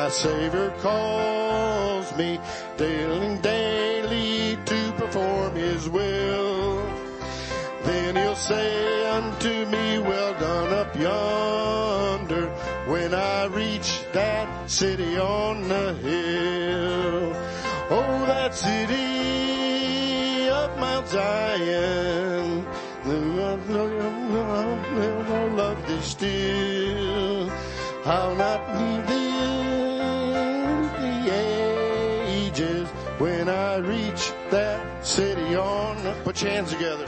my Savior calls me daily to perform His will. Then He'll say unto me, well done up yonder, when I reach that city on the hill. Oh, that city of Mount Zion, I'll love Thee still. I'll not leave the ages when I reach that city on. Put your hands together.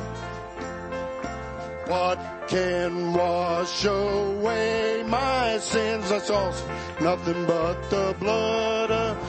What can wash away my sins? That's awesome. Nothing but the blood of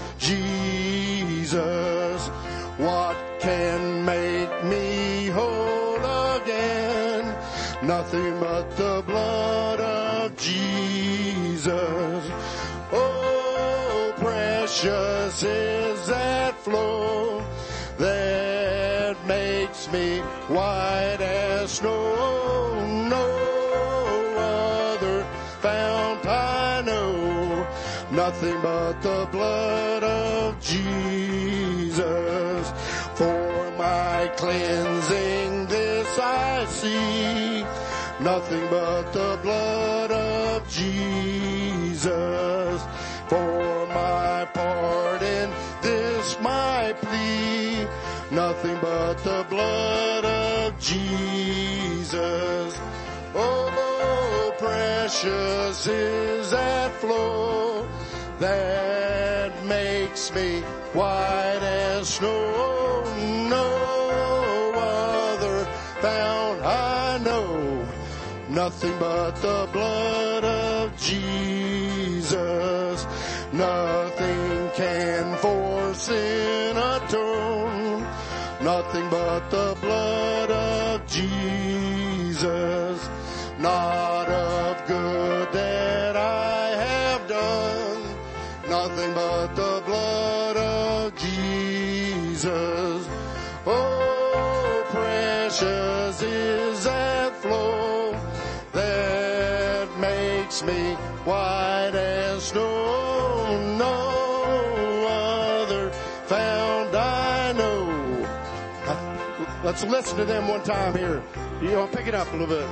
Jesus. What can make me whole again? Nothing but the blood of Jesus. Oh, precious is that flow that makes me white as snow. No other fount I know, nothing but the blood of Jesus. For my cleansing this I see, nothing but the blood of Jesus. For my pardon this my plea, nothing but the blood of Jesus. Oh, precious is that flow that makes me white as snow. No other fount I know, nothing but the blood of Jesus. Nothing can for sin atone, nothing but the blood of Jesus. Not of good that I have done, nothing but the blood of Jesus. Oh, precious is that flow that makes me white as snow. No other found I know. Let's listen to them one time here. You know, pick it up a little bit.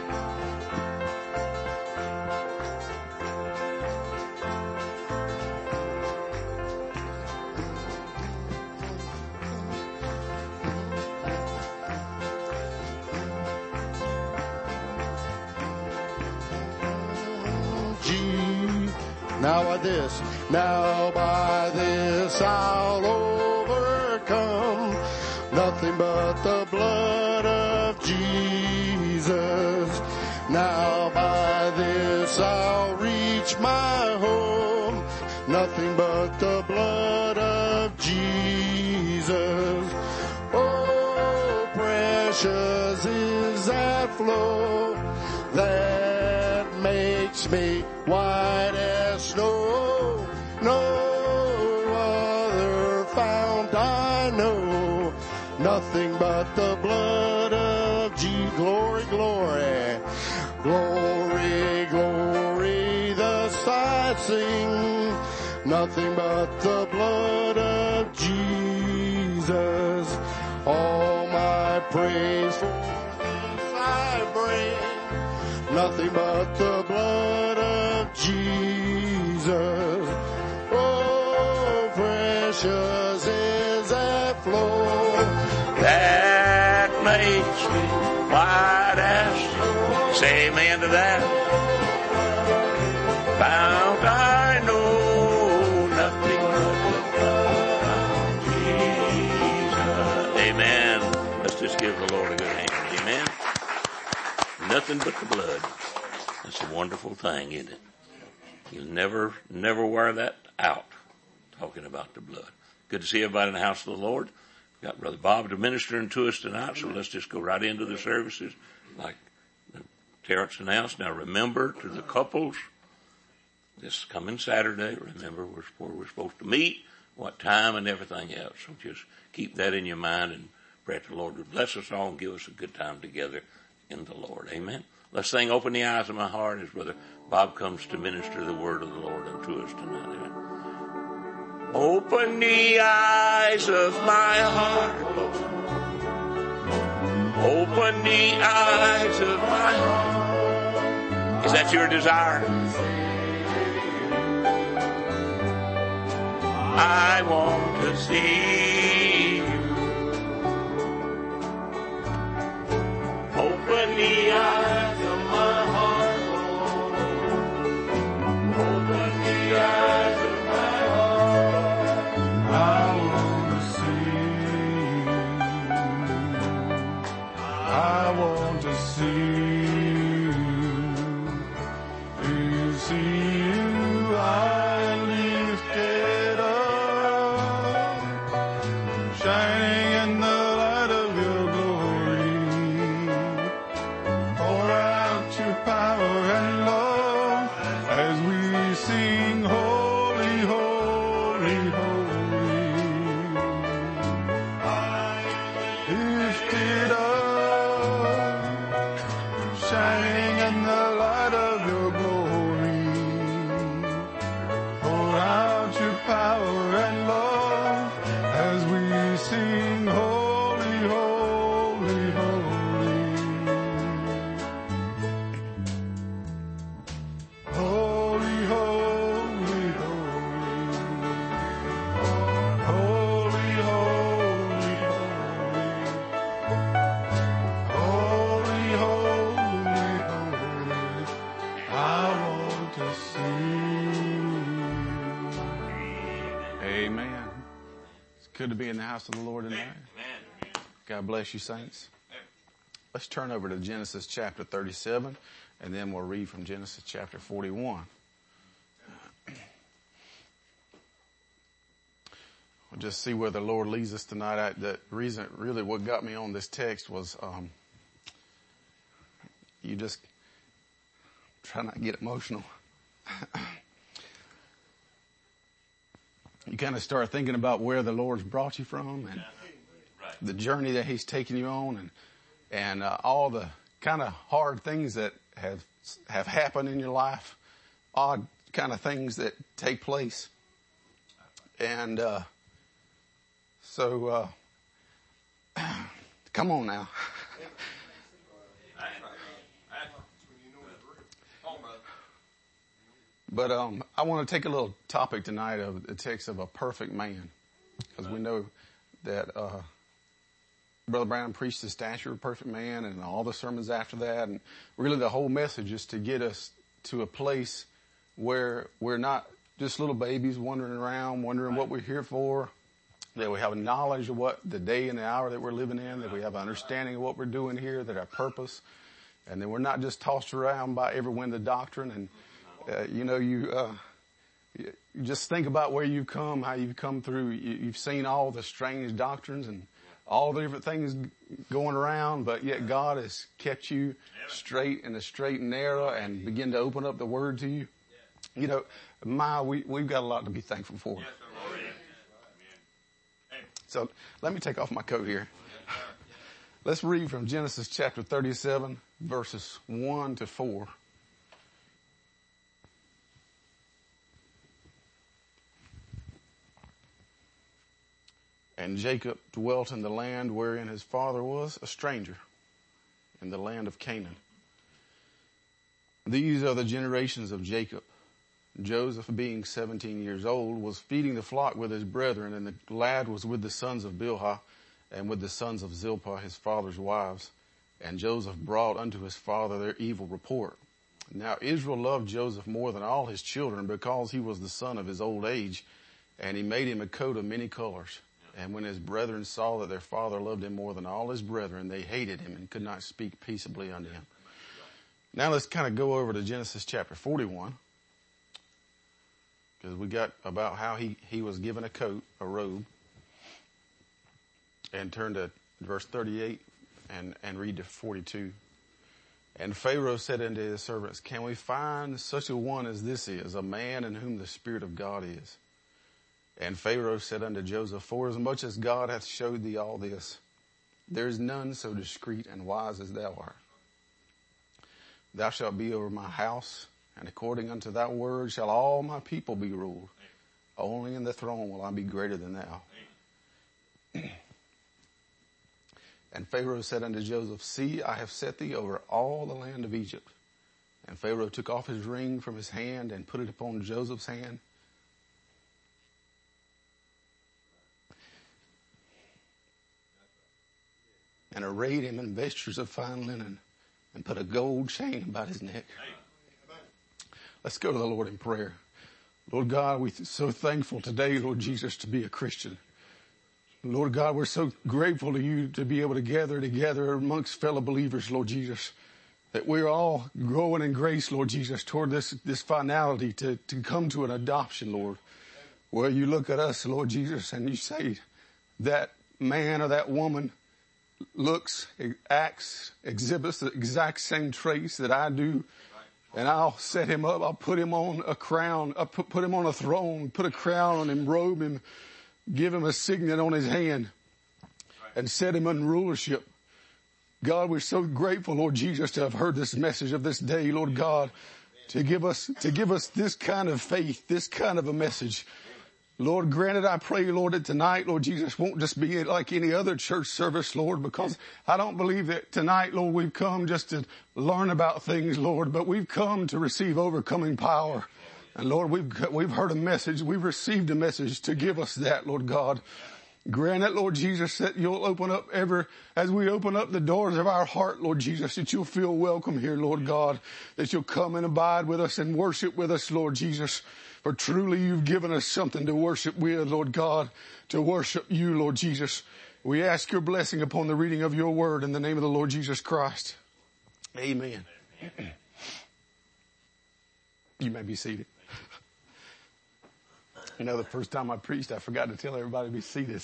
Now by this I'll overcome, nothing but the blood of Jesus. Now by this I'll reach my home, nothing but the blood of Jesus. Oh, precious is that flow that makes me white as snow. No other fount I know, nothing but the blood of Jesus. Glory, glory, glory, glory, thus I sing, nothing but the blood of Jesus. All my praise for this I bring, nothing but the blood of Jesus. Oh, precious is that flow that makes me white as snow. Say amen to that. Found I know nothing but the blood of Jesus. Amen. Let's just give the Lord a good hand. Amen. Nothing but the blood. That's a wonderful thing, isn't it? You'll never wear that out, talking about the blood. Good to see everybody in the house of the Lord. We've got Brother Bob to ministering to us tonight, so let's just go right into the services like Terrence announced. Now remember, to the couples, this coming Saturday, remember where we're supposed to meet, what time and everything else. So just keep that in your mind and pray that the Lord would bless us all and give us a good time together in the Lord. Amen. Let's sing Open the Eyes of My Heart as Brother Bob comes to minister the word of the Lord unto us tonight. Amen. Open the eyes of my heart. Open the eyes of my heart. Is that your desire? I want to see you. Open the eyes of my heart. Open the eyes of my heart. I want to see you. I want to see you. To see you high and lifted up, shining in the light of your glory. Pour out your power and love as we sing holy, holy, holy. Lifted up, shining in the light of your glory. Pour out your power and love as we sing holy, holy, holy. Holy, holy, holy. Holy, holy, holy. Holy, holy, holy. I want to see you. Amen. It's good to be in the house of the Lord tonight. God bless you, saints. Let's turn over to Genesis chapter 37, and then we'll read from Genesis chapter 41. We'll just see where the Lord leads us tonight. The reason, really, what got me on this text was, you just try not to get emotional. You kind of start thinking about where the Lord's brought you from and the journey that He's taken you on, and all the kind of hard things that have happened in your life, odd kind of things that take place. And so come on now. But I want to take a little topic tonight of the text of a perfect man, because we know that Brother Brown preached the stature of a perfect man and all the sermons after that, and really the whole message is to get us to a place where we're not just little babies wandering around, wondering what we're here for, that we have a knowledge of what the day and the hour that we're living in, that we have an understanding of what we're doing here, that our purpose, and then we're not just tossed around by every wind of doctrine. And you just think about where you've come, how you've come through. You've seen all the strange doctrines and all the different things going around, but yet God has kept you straight in the straight and narrow and begin to open up the Word to you. You know, we've got a lot to be thankful for. So let me take off my coat here. Let's read from Genesis chapter 37, verses 1 to 4. And Jacob dwelt in the land wherein his father was a stranger, in the land of Canaan. These are the generations of Jacob. Joseph, being 17 years old, was feeding the flock with his brethren, and the lad was with the sons of Bilhah and with the sons of Zilpah, his father's wives. And Joseph brought unto his father their evil report. Now Israel loved Joseph more than all his children, because he was the son of his old age, and he made him a coat of many colors. And when his brethren saw that their father loved him more than all his brethren, they hated him and could not speak peaceably unto him. Now let's kind of go over to Genesis chapter 41. Because we got about how he was given a coat, a robe. And turn to verse 38 and read to 42. And Pharaoh said unto his servants, Can we find such a one as this is, a man in whom the Spirit of God is? And Pharaoh said unto Joseph, Forasmuch as God hath showed thee all this, there is none so discreet and wise as thou art. thou shalt be over my house, and according unto thy word shall all my people be ruled. Only in the throne will I be greater than thou. And Pharaoh said unto Joseph, see, I have set thee over all the land of Egypt. And Pharaoh took off his ring from his hand and put it upon Joseph's hand. And arrayed him in vestures of fine linen and put a gold chain about his neck. Let's go to the Lord in prayer. Lord God, we're so thankful today, Lord Jesus, to be a Christian. Lord God, we're so grateful to you to be able to gather together amongst fellow believers, Lord Jesus, that we're all growing in grace, Lord Jesus, toward this finality to come to an adoption, Lord, where you look at us, Lord Jesus, and you say that man or that woman looks, acts, exhibits the exact same traits that I do. And I'll set him up. I'll put him on a crown. I'll put him on a throne, put a crown on him, robe him, give him a signet on his hand, and set him in rulership. God, we're so grateful, Lord Jesus, to have heard this message of this day, Lord God, to give us this kind of faith, this kind of a message. Lord, granted, I pray, Lord, that tonight, Lord Jesus, won't just be like any other church service, Lord, because I don't believe that tonight, Lord, we've come just to learn about things, Lord, but we've come to receive overcoming power. And Lord, we've heard a message, we've received a message to give us that, Lord God. Grant it, Lord Jesus, that you'll open up as we open up the doors of our heart, Lord Jesus, that you'll feel welcome here, Lord God, that you'll come and abide with us and worship with us, Lord Jesus. For truly you've given us something to worship with, Lord God, to worship you, Lord Jesus. We ask your blessing upon the reading of your word in the name of the Lord Jesus Christ. Amen. You may be seated. You know, the first time I preached, I forgot to tell everybody to be seated.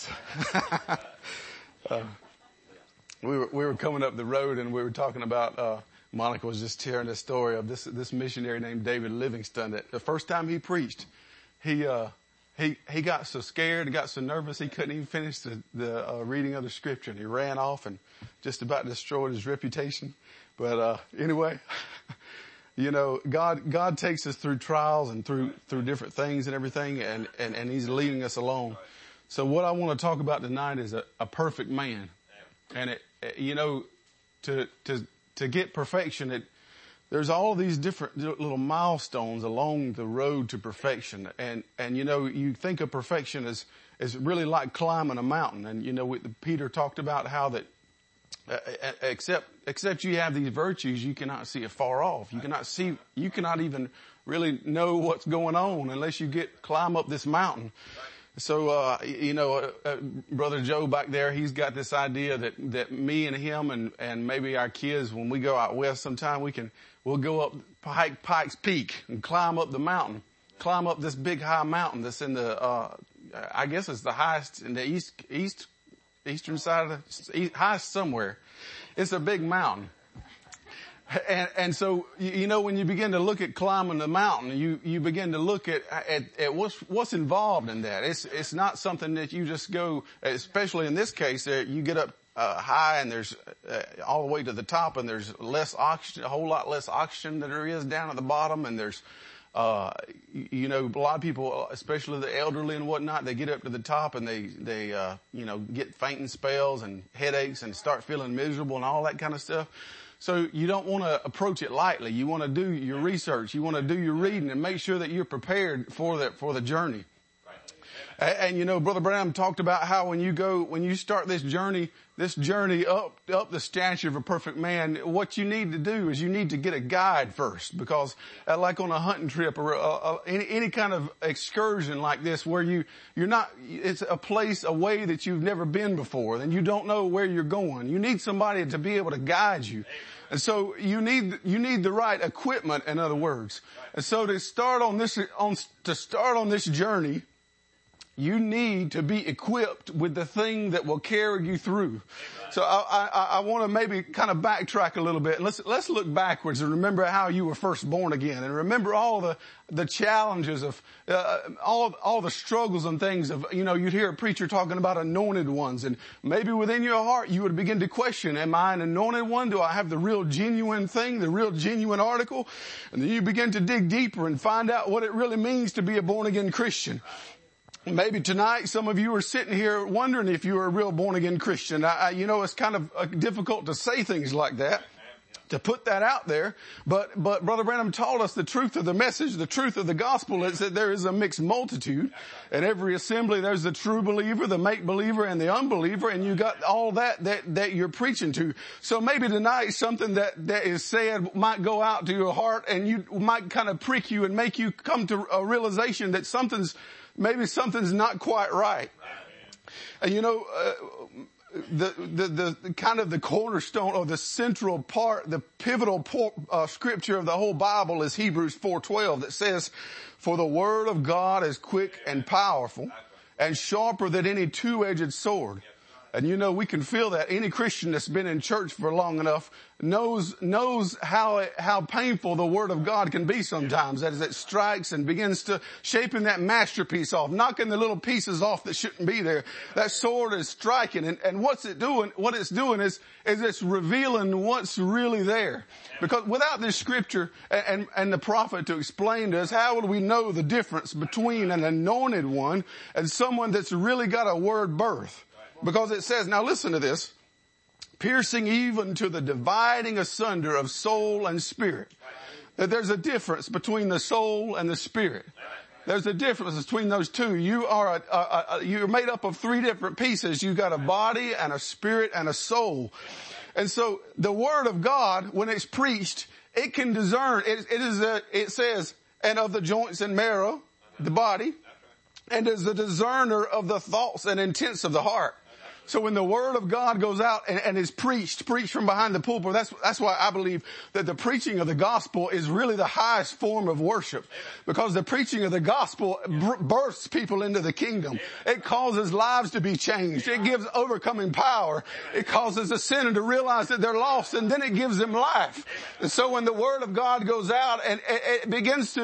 We were coming up the road and we were talking about, Monica was just sharing the story of this missionary named David Livingstone that the first time he preached, he got so scared and got so nervous he couldn't even finish the reading of the scripture, and he ran off and just about destroyed his reputation. But anyway, you know, God takes us through trials and through different things and everything, and he's leading us along. So what I want to talk about tonight is a perfect man. And you know, to get perfection, there's all these different little milestones along the road to perfection. And you know, you think of perfection as really like climbing a mountain. And you know, Peter talked about how that, except you have these virtues, you cannot see it far off. You cannot even really know what's going on unless you climb up this mountain. So, you know, Brother Joe back there, he's got this idea that me and him and maybe our kids, when we go out west sometime, we'll go up Pikes Peak and climb up the mountain, climb up this big high mountain that's in the, I guess it's the highest in the eastern side of the, highest somewhere. It's a big mountain. And so, you know, when you begin to look at climbing the mountain, you begin to look at what's involved in that. It's not something that you just go, especially in this case, you get up high and there's all the way to the top, and there's less oxygen, a whole lot less oxygen than there is down at the bottom. And there's, you know, a lot of people, especially the elderly and whatnot, they get up to the top and they you know, get fainting spells and headaches and start feeling miserable and all that kind of stuff. So you don't want to approach it lightly. You want to do your research. You want to do your reading and make sure that you're prepared for the journey. And you know, Brother Branham talked about how when you start this journey up the stature of a perfect man, what you need to do is you need to get a guide first, because like on a hunting trip or any kind of excursion like this, where it's a place, a way that you've never been before, and you don't know where you're going. You need somebody to be able to guide you. And so you need the right equipment, in other words. And so to start on this journey, You need to be equipped with the thing that will carry you through. So I want to maybe kind of backtrack a little bit. Let's look backwards and remember how you were first born again, and remember all the challenges of all the struggles and things of, you'd hear a preacher talking about anointed ones, and maybe within your heart you would begin to question, am I an anointed one? Do I have the real genuine thing, the real genuine article? And then you begin to dig deeper and find out what it really means to be a born again Christian. Maybe tonight some of you are sitting here wondering if you're a real born-again Christian. It's kind of difficult to say things like that, to put that out there. But Brother Branham taught us the truth of the message, the truth of the gospel is that there is a mixed multitude. At every assembly there's the true believer, the make-believer, and the unbeliever, and you got all that you're preaching to. So maybe tonight something that is said might go out to your heart, and you might kind of prick you and make you come to a realization that maybe something's not quite right. And the kind of the cornerstone or the central part, the pivotal scripture of the whole Bible is Hebrews 4:12 that says, for the word of God is quick and powerful and sharper than any two-edged sword. And we can feel that. Any Christian that's been in church for long enough knows how painful the Word of God can be sometimes as it strikes and begins to shaping that masterpiece off, knocking the little pieces off that shouldn't be there. That sword is striking, and what's it doing? What it's doing is it's revealing what's really there. Because without this scripture and the prophet to explain to us, how would we know the difference between an anointed one and someone that's really got a word birth? Because it says, now listen to this, piercing even to the dividing asunder of soul and spirit. That there's a difference between the soul and the spirit. There's a difference between those two. You're made up of three different pieces. You've got a body and a spirit and a soul. And so the word of God, when it's preached, it can discern. It says, and of the joints and marrow, the body, and is the discerner of the thoughts and intents of the heart. So when the word of God goes out and is preached from behind the pulpit, that's why I believe that the preaching of the gospel is really the highest form of worship. Because the preaching of the gospel births people into the kingdom. It causes lives to be changed. It gives overcoming power. It causes a sinner to realize that they're lost, and then it gives them life. And so when the word of God goes out, and it begins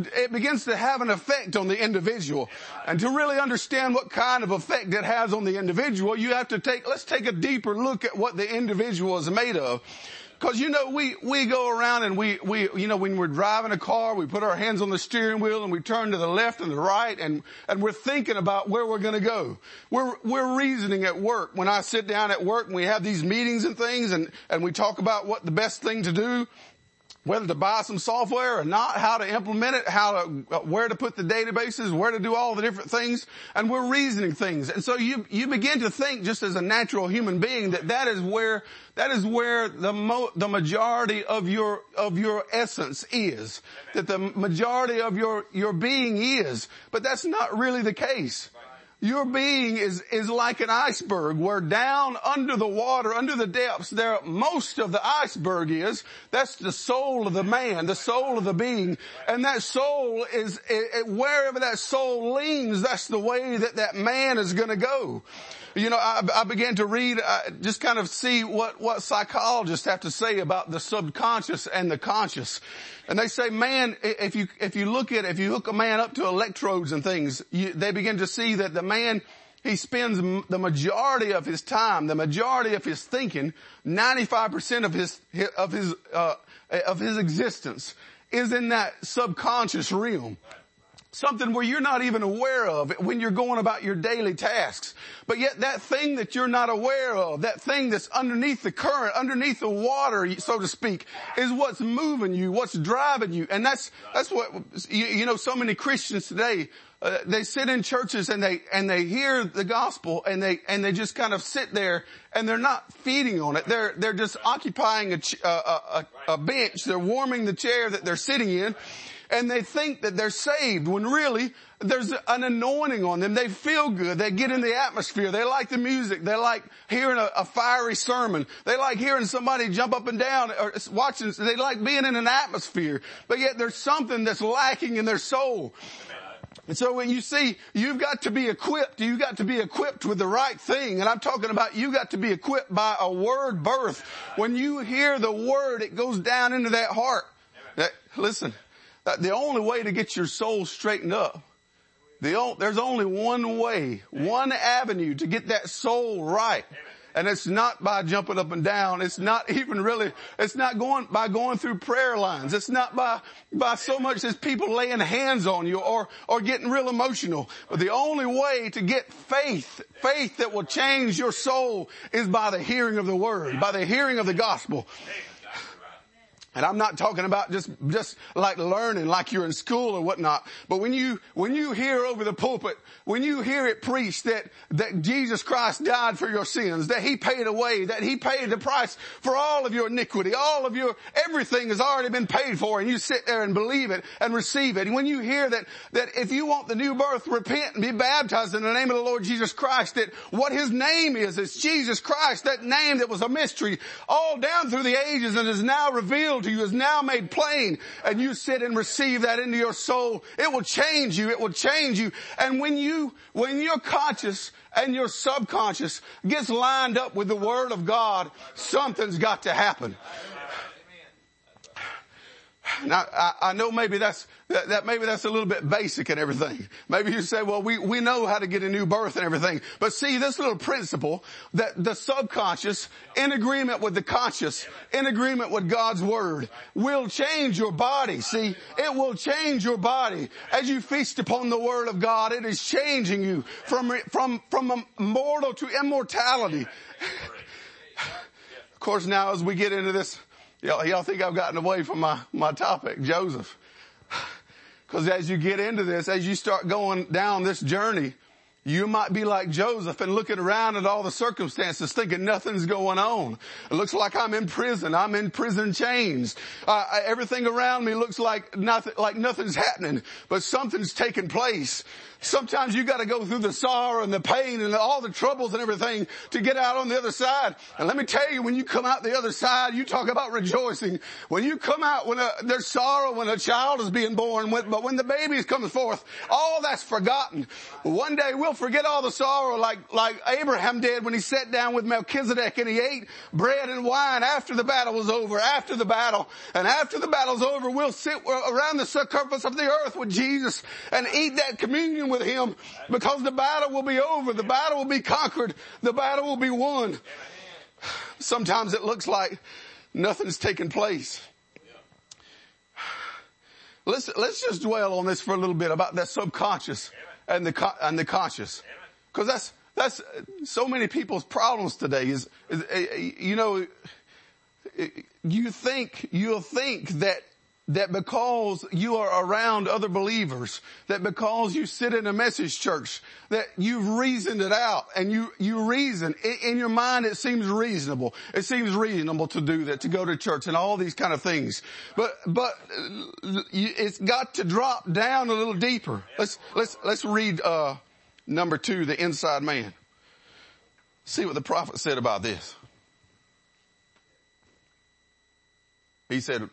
to have an effect on the individual. And to really understand what kind of effect it has on the individual, let's take a deeper look at what the individual is made of. Cause we go around and we when we're driving a car, we put our hands on the steering wheel and we turn to the left and the right and we're thinking about where we're gonna go. We're reasoning at work. When I sit down at work and we have these meetings and things and we talk about what the best thing to do, whether to buy some software or not, how to implement it, where to put the databases, where to do all the different things, and we're reasoning things. And so you begin to think, just as a natural human being, that is where the majority of your essence is, that the majority of your being is. But that's not really the case. Your being is like an iceberg, where down under the water, under the depths, there most of the iceberg is. That's the soul of the man, the soul of the being. And that soul is, wherever that soul leans, that's the way that man is gonna go. I began to read, just kind of see what psychologists have to say about the subconscious and the conscious. And they say, man, if you hook a man up to electrodes and things, they begin to see that the man, he spends the majority of his time, the majority of his thinking, 95% of his existence is in that subconscious realm. Something where you're not even aware of it when you're going about your daily tasks. But yet that thing that you're not aware of, that thing that's underneath the current, underneath the water, so to speak, is what's moving you, what's driving you. And that's what, so many Christians today, they sit in churches and they hear the gospel and they just kind of sit there and they're not feeding on it. They're just occupying a bench. They're warming the chair that they're sitting in. And they think that they're saved when really there's an anointing on them. They feel good. They get in the atmosphere. They like the music. They like hearing a fiery sermon. They like hearing somebody jump up and down or watching. They like being in an atmosphere. But yet there's something that's lacking in their soul. And so when you see, you've got to be equipped. You've got to be equipped with the right thing. And I'm talking about you got to be equipped by a word birth. When you hear the word, it goes down into that heart. Listen, the only way to get your soul straightened up, there's only one way, one avenue to get that soul right. And it's not by jumping up and down. It's not even really, it's not by going through prayer lines. It's not by so much as people laying hands on you or getting real emotional. But the only way to get faith that will change your soul is by the hearing of the word, by the hearing of the gospel. And I'm not talking about just like learning like you're in school or whatnot. But when you hear over the pulpit, when you hear it preached that Jesus Christ died for your sins, that He paid away, that He paid the price for all of your iniquity, everything has already been paid for, and you sit there and believe it and receive it. And when you hear that if you want the new birth, repent and be baptized in the name of the Lord Jesus Christ, that what His name is Jesus Christ, that name that was a mystery all down through the ages and is now revealed to you, is now made plain, and you sit and receive that into your soul, it will change you. It will change you. And when your conscious and your subconscious gets lined up with the Word of God, something's got to happen. Now, I know maybe that's a little bit basic and everything. Maybe you say, well, we know how to get a new birth and everything. But see, this little principle that the subconscious, in agreement with the conscious, in agreement with God's word, will change your body. See, it will change your body. As you feast upon the word of God, it is changing you from mortal to immortality. Of course, now as we get into this, y'all think I've gotten away from my topic, Joseph. Because as you get into this, as you start going down this journey, you might be like Joseph and looking around at all the circumstances thinking nothing's going on. It looks like I'm in prison. I'm in prison chains. Everything around me looks like nothing's happening, but something's taking place. Sometimes you got to go through the sorrow and the pain and all the troubles and everything to get out on the other side. And let me tell you, when you come out the other side, you talk about rejoicing. When you come out, there's sorrow when a child is being born, but when the baby comes forth, all that's forgotten. One day we'll forget all the sorrow like Abraham did when he sat down with Melchizedek and he ate bread and wine after the battle was over, after the battle. And after the battle's over, we'll sit around the circumference of the earth with Jesus and eat that communion with Him, because the battle will be over. The battle will be conquered. The battle will be won. Sometimes it looks like nothing's taking place. Let's just dwell on this for a little bit about that subconscious and the conscious, because that's so many people's problems today. Is you'll think that because you are around other believers, that because you sit in a message church, that you've reasoned it out, and you reason. In your mind it seems reasonable. It seems reasonable to do that, to go to church and all these kind of things. But it's got to drop down a little deeper. Let's read, number 2, the inside man. See what the prophet said about this. He said,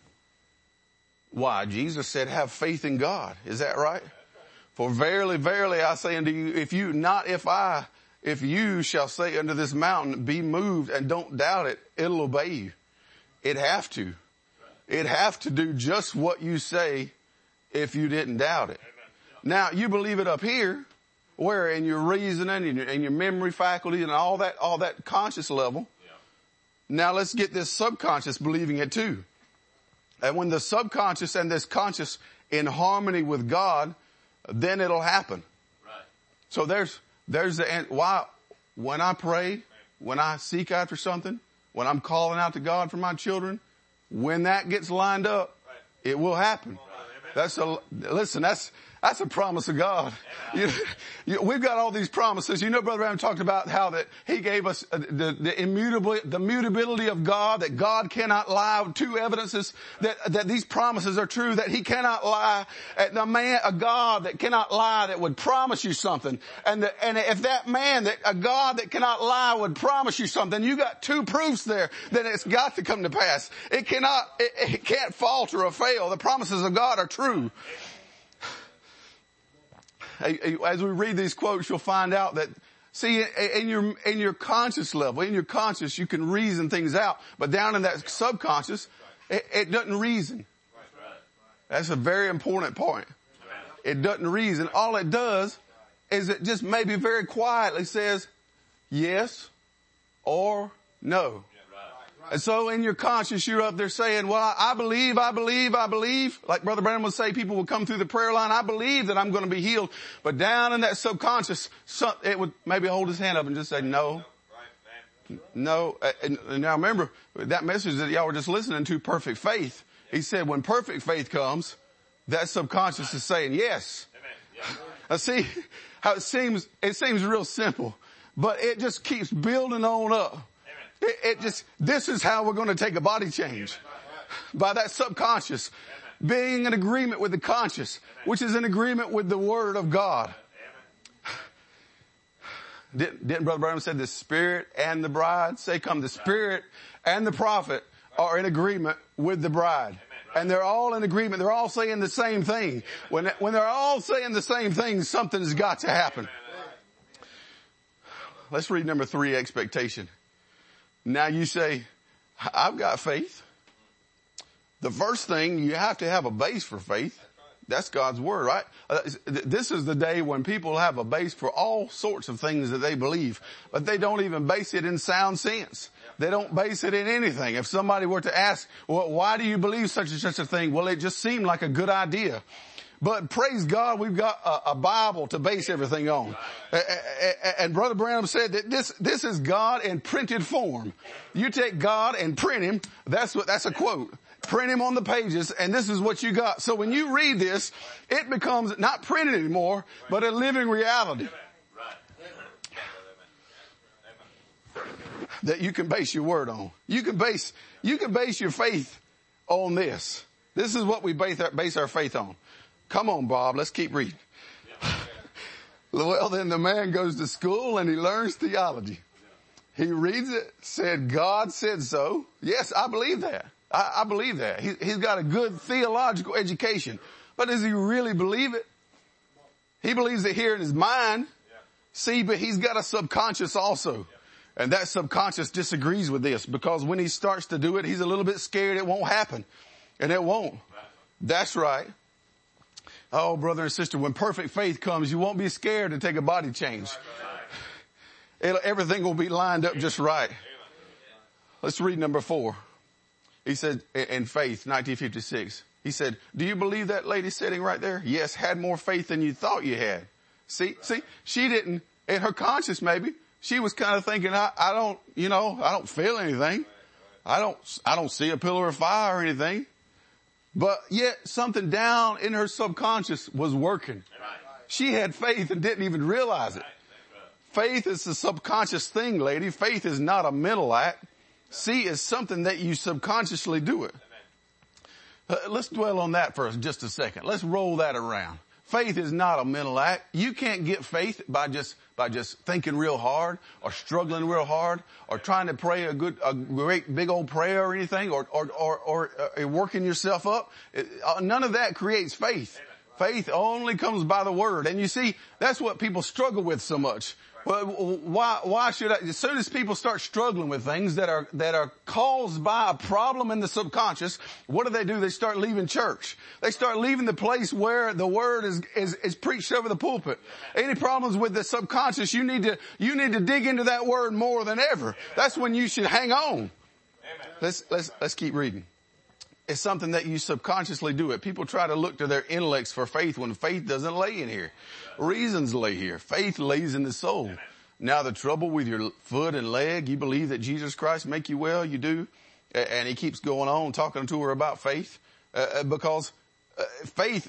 why? Jesus said, have faith in God. Is that right? For verily, verily, I say unto you, if you shall say unto this mountain, be moved, and don't doubt it, it'll obey you. It'd have to. It'd have to do just what you say if you didn't doubt it. Now, you believe it up here, where in your reasoning and your memory faculty and all that conscious level. Now let's get this subconscious believing it too. And when the subconscious and this conscious in harmony with God, then it'll happen. Right. So there's why when I pray, when I seek after something, when I'm calling out to God for my children, when that gets lined up, right, it will happen. That's a promise of God. We've got all these promises. You know, Brother Branham talked about how that He gave us the mutability of God, that God cannot lie. 2 evidences that these promises are true, that He cannot lie. A God that cannot lie, that would promise you something. And if a God that cannot lie would promise you something, you got 2 proofs there that it's got to come to pass. It can't falter or fail. The promises of God are true. As we read these quotes, you'll find out that, see, in your conscious level, in your conscious, you can reason things out, but down in that subconscious, it doesn't reason. That's a very important point. It doesn't reason. All it does is it just maybe very quietly says yes or no. And so in your conscience, you're up there saying, well, I believe. Like Brother Branham would say, people will come through the prayer line. I believe that I'm going to be healed. But down in that subconscious, it would maybe hold his hand up and just say, no. No. And now remember, that message that y'all were just listening to, perfect faith. He said when perfect faith comes, that subconscious is saying yes. Now see how it seems real simple, but it just keeps building on up. This is how we're going to take a body change. By that subconscious being in agreement with the conscious, which is in agreement with the Word of God. Didn't Brother Branham say the Spirit and the bride? Say come, the Spirit and the prophet are in agreement with the bride. And they're all in agreement. They're all saying the same thing. When they're all saying the same thing, something's got to happen. Let's read number 3, expectation. Now you say, I've got faith. The first thing, you have to have a base for faith. That's God's Word, right? This is the day when people have a base for all sorts of things that they believe, but they don't even base it in sound sense. They don't base it in anything. If somebody were to ask, well, why do you believe such and such a thing? Well, it just seemed like a good idea. But praise God, we've got a Bible to base everything on. And Brother Branham said that this is God in printed form. You take God and print Him. That's a quote. Print Him on the pages, and this is what you got. So when you read this, it becomes not printed anymore, but a living reality that you can base your word on. You can base your faith on this. This is what we base our faith on. Come on, Bob, let's keep reading. Well, then the man goes to school and he learns theology. He reads it, said God said so. Yes, I believe that. I believe that. He's got a good theological education. But does he really believe it? He believes it here in his mind. See, but he's got a subconscious also. And that subconscious disagrees with this because when he starts to do it, he's a little bit scared it won't happen. And it won't. That's right. Oh, brother and sister, when perfect faith comes, you won't be scared to take a body change. Everything will be lined up just right. Let's read number 4. He said, in Faith, 1956, he said, do you believe that lady sitting right there? Yes, had more faith than you thought you had. See, she didn't, in her conscience maybe, she was kind of thinking, I don't feel anything. I don't see a pillar of fire or anything. But yet something down in her subconscious was working. She had faith and didn't even realize it. Faith is a subconscious thing, lady. Faith is not a mental act. See, it's something that you subconsciously do it. Let's dwell on that for just a second. Let's roll that around. Faith is not a mental act. You can't get faith by just thinking real hard or struggling real hard or trying to pray a great big old prayer or anything or working yourself up. None of that creates faith. Faith only comes by the Word. And you see, that's what people struggle with so much. Well, why should I? As soon as people start struggling with things that are caused by a problem in the subconscious, what do? They start leaving church. They start leaving the place where the Word is preached over the pulpit. Any problems with the subconscious, you need to dig into that Word more than ever. That's when you should hang on. Let's keep reading. It's something that you subconsciously do it. People try to look to their intellects for faith when faith doesn't lay in here. Reasons lay here. Faith lays in the soul. Now the trouble with your foot and leg, you believe that Jesus Christ make you well, you do. And he keeps going on talking to her about faith, because faith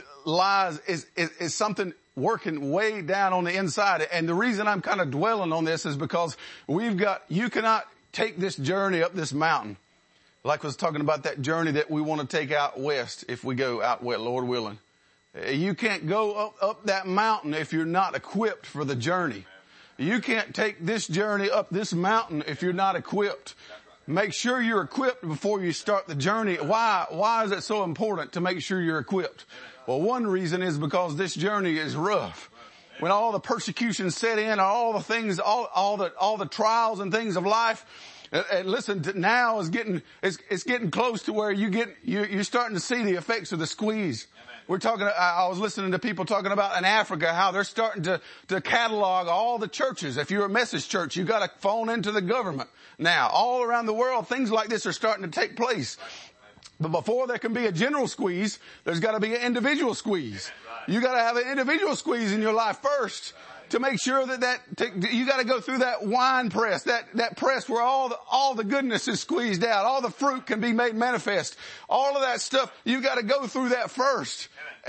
is something working way down on the inside. And the reason I'm kind of dwelling on this is because you cannot take this journey up this mountain. Like I was talking about that journey that we want to take out west if we go out west, Lord willing. You can't go up that mountain if you're not equipped for the journey. You can't take this journey up this mountain if you're not equipped. Make sure you're equipped before you start the journey. Why is it so important to make sure you're equipped? Well, one reason is because this journey is rough. when all the persecution set in, all the things, all the trials and things of life. And listen, now is it's getting close to where you're starting to see the effects of the squeeze. Amen. I was listening to people talking about in Africa how they're starting to catalog all the churches. If you're a message church, you got to phone into the government. Now, all around the world, things like this are starting to take place. But before there can be a general squeeze, there's got to be an individual squeeze. You got to have an individual squeeze in your life first. To make sure you got to go through that wine press, that press where all the goodness is squeezed out, all the fruit can be made manifest, all of that stuff. You got to go through that first,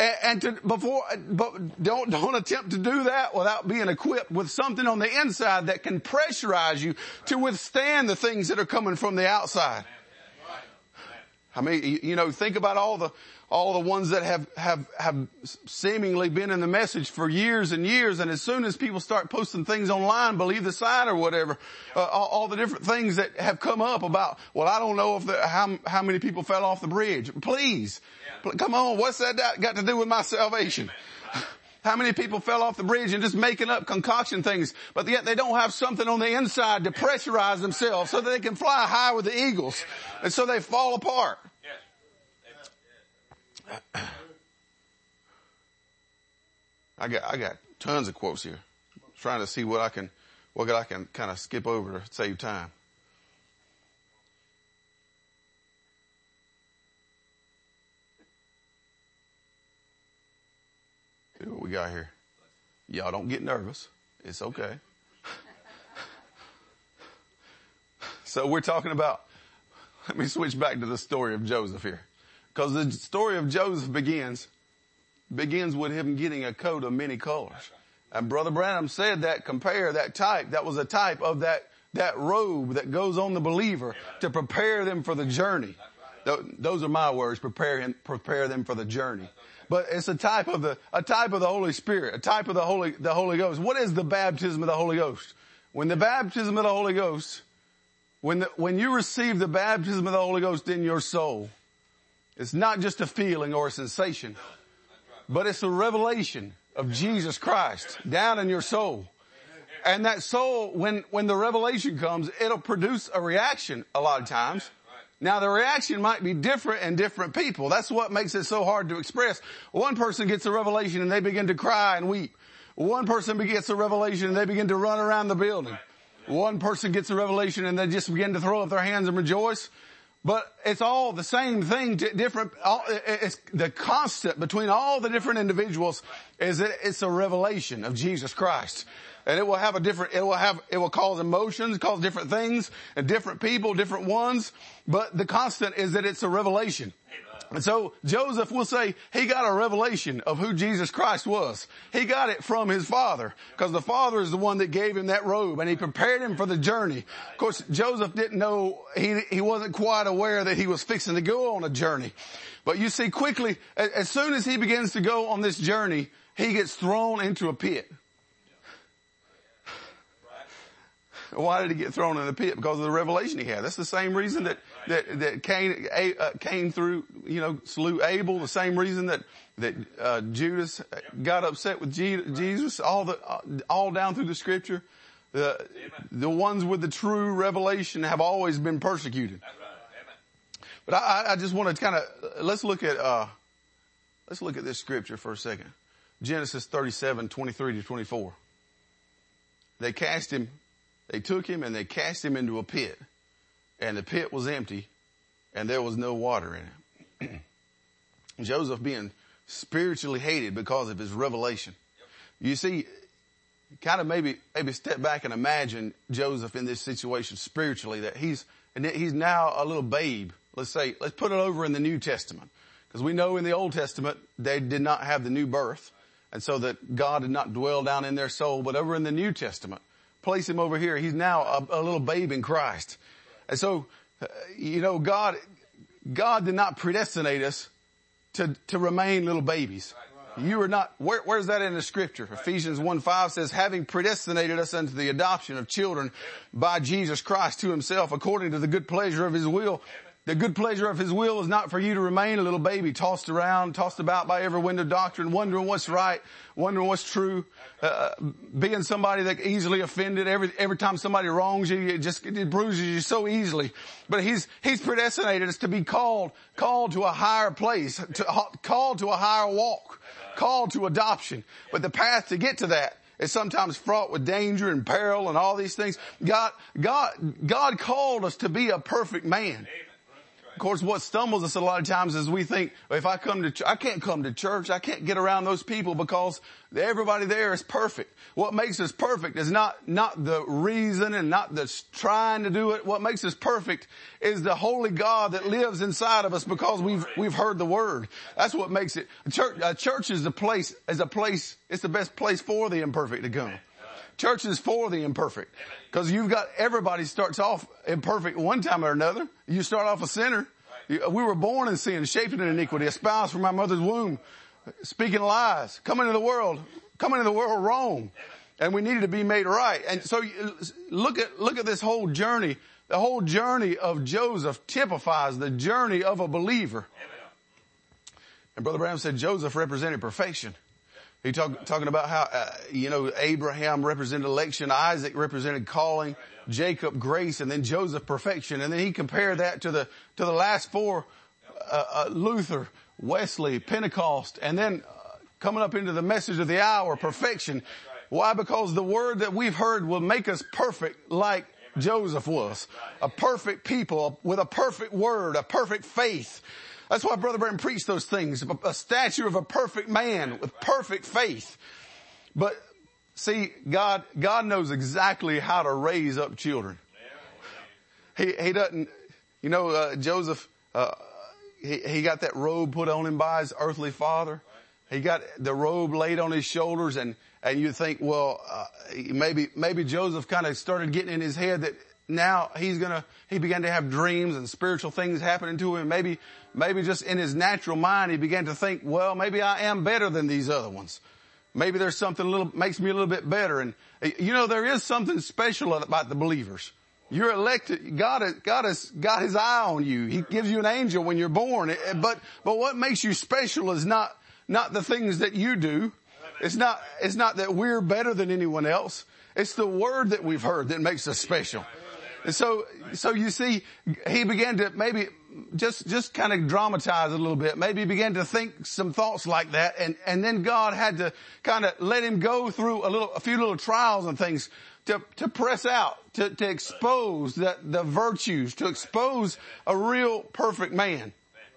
but don't attempt to do that without being equipped with something on the inside that can pressurize you to withstand the things that are coming from the outside. I mean, think about all the ones that have seemingly been in the message for years and years, and as soon as people start posting things online, believe the site or whatever, all the different things that have come up about, well, I don't know how many people fell off the bridge. Please, come on, what's that got to do with my salvation? How many people fell off the bridge and just making up concoction things, but yet they don't have something on the inside to pressurize themselves so that they can fly high with the eagles, and so they fall apart. I got tons of quotes here. I'm trying to see what I can kind of skip over to save time. See what we got here. Y'all don't get nervous. It's okay. So we're talking about, let me switch back to the story of Joseph here. Because the story of Joseph begins with him getting a coat of many colors. And Brother Branham said that was a type of that robe that goes on the believer to prepare them for the journey. Those are my words, prepare them for the journey. But it's a type of the Holy Spirit, a type of the Holy Ghost. What is the baptism of the Holy Ghost? When the baptism of the Holy Ghost, when you receive the baptism of the Holy Ghost in your soul, it's not just a feeling or a sensation, but it's a revelation of Jesus Christ down in your soul. And that soul, when the revelation comes, it'll produce a reaction a lot of times. Now the reaction might be different in different people. That's what makes it so hard to express. One person gets a revelation and they begin to cry and weep. One person gets a revelation and they begin to run around the building. One person gets a revelation and they just begin to throw up their hands and rejoice. But it's all the same thing, it's the constant between all the different individuals is that it's a revelation of Jesus Christ. And it will cause emotions, cause different things, and different people, different ones. But the constant is that it's a revelation. And so Joseph will say he got a revelation of who Jesus Christ was. He got it from his father, because the father is the one that gave him that robe and he prepared him for the journey. Of course, Joseph didn't know, he wasn't quite aware that he was fixing to go on a journey. But you see quickly, as soon as he begins to go on this journey, he gets thrown into a pit. Why did he get thrown in the pit? Because of the revelation he had. That's the same reason that Cain slew Abel. The same reason that Judas got upset with Jesus. All down through the scripture, the ones with the true revelation have always been persecuted. But I just want to let's look at this scripture for a second. Genesis 37:23-24. They took him and they cast him into a pit, and the pit was empty and there was no water in it. Joseph being spiritually hated because of his revelation. You see, kind of maybe step back and imagine Joseph in this situation spiritually, that he's now a little babe. Let's put it over in the New Testament, because we know in the Old Testament they did not have the new birth, and so that God did not dwell down in their soul. But over in the New Testament, place him over here. He's now a little babe in Christ. And so, God did not predestinate us to remain little babies. You are not, where's that in the scripture? Ephesians 1:5 says, having predestinated us unto the adoption of children by Jesus Christ to himself, according to the good pleasure of his will, The good pleasure of his will is not for you to remain a little baby tossed around, tossed about by every wind of doctrine, wondering what's right, wondering what's true, being somebody that easily offended. Every time somebody wrongs you, it bruises you so easily. But he's predestinated us to be called to a higher place, called to a higher walk, called to adoption. But the path to get to that is sometimes fraught with danger and peril and all these things. God called us to be a perfect man. Of course, what stumbles us a lot of times is we think, if I can't come to church, I can't get around those people because everybody there is perfect. What makes us perfect is not the reason and not the trying to do it. What makes us perfect is the holy God that lives inside of us because we've heard the word. That's what makes it. Church is a place, it's the best place for the imperfect to come. Church is for the imperfect. Because everybody starts off imperfect one time or another. You start off a sinner. We were born in sin, shaped in iniquity, espoused from our mother's womb, speaking lies, coming into the world wrong. And we needed to be made right. And so look at this whole journey. The whole journey of Joseph typifies the journey of a believer. And Brother Branham said Joseph represented perfection. He talking about how, Abraham represented election, Isaac represented calling, Jacob grace, and then Joseph perfection. And then he compared that to the last four, Luther, Wesley, Pentecost, and then coming up into the message of the hour, perfection. Why? Because the word that we've heard will make us perfect like Joseph was. A perfect people with a perfect word, a perfect faith. That's why Brother Branham preached those things. A statue of a perfect man with perfect faith. But see, God knows exactly how to raise up children. He doesn't, Joseph, he got that robe put on him by his earthly father. He got the robe laid on his shoulders and you think, maybe Joseph kind of started getting in his head that now he began to have dreams and spiritual things happening to him. Maybe just in his natural mind, he began to think, well, maybe I am better than these other ones. Maybe there's something makes me a little bit better. And there is something special about the believers. You're elected. God has got his eye on you. He gives you an angel when you're born. But what makes you special is not the things that you do. It's not that we're better than anyone else. It's the word that we've heard that makes us special. And so you see, he began to maybe just kind of dramatize a little bit. Maybe he began to think some thoughts like that. And then God had to kind of let him go through a few little trials and things to press out, to expose the virtues, to expose a real perfect man.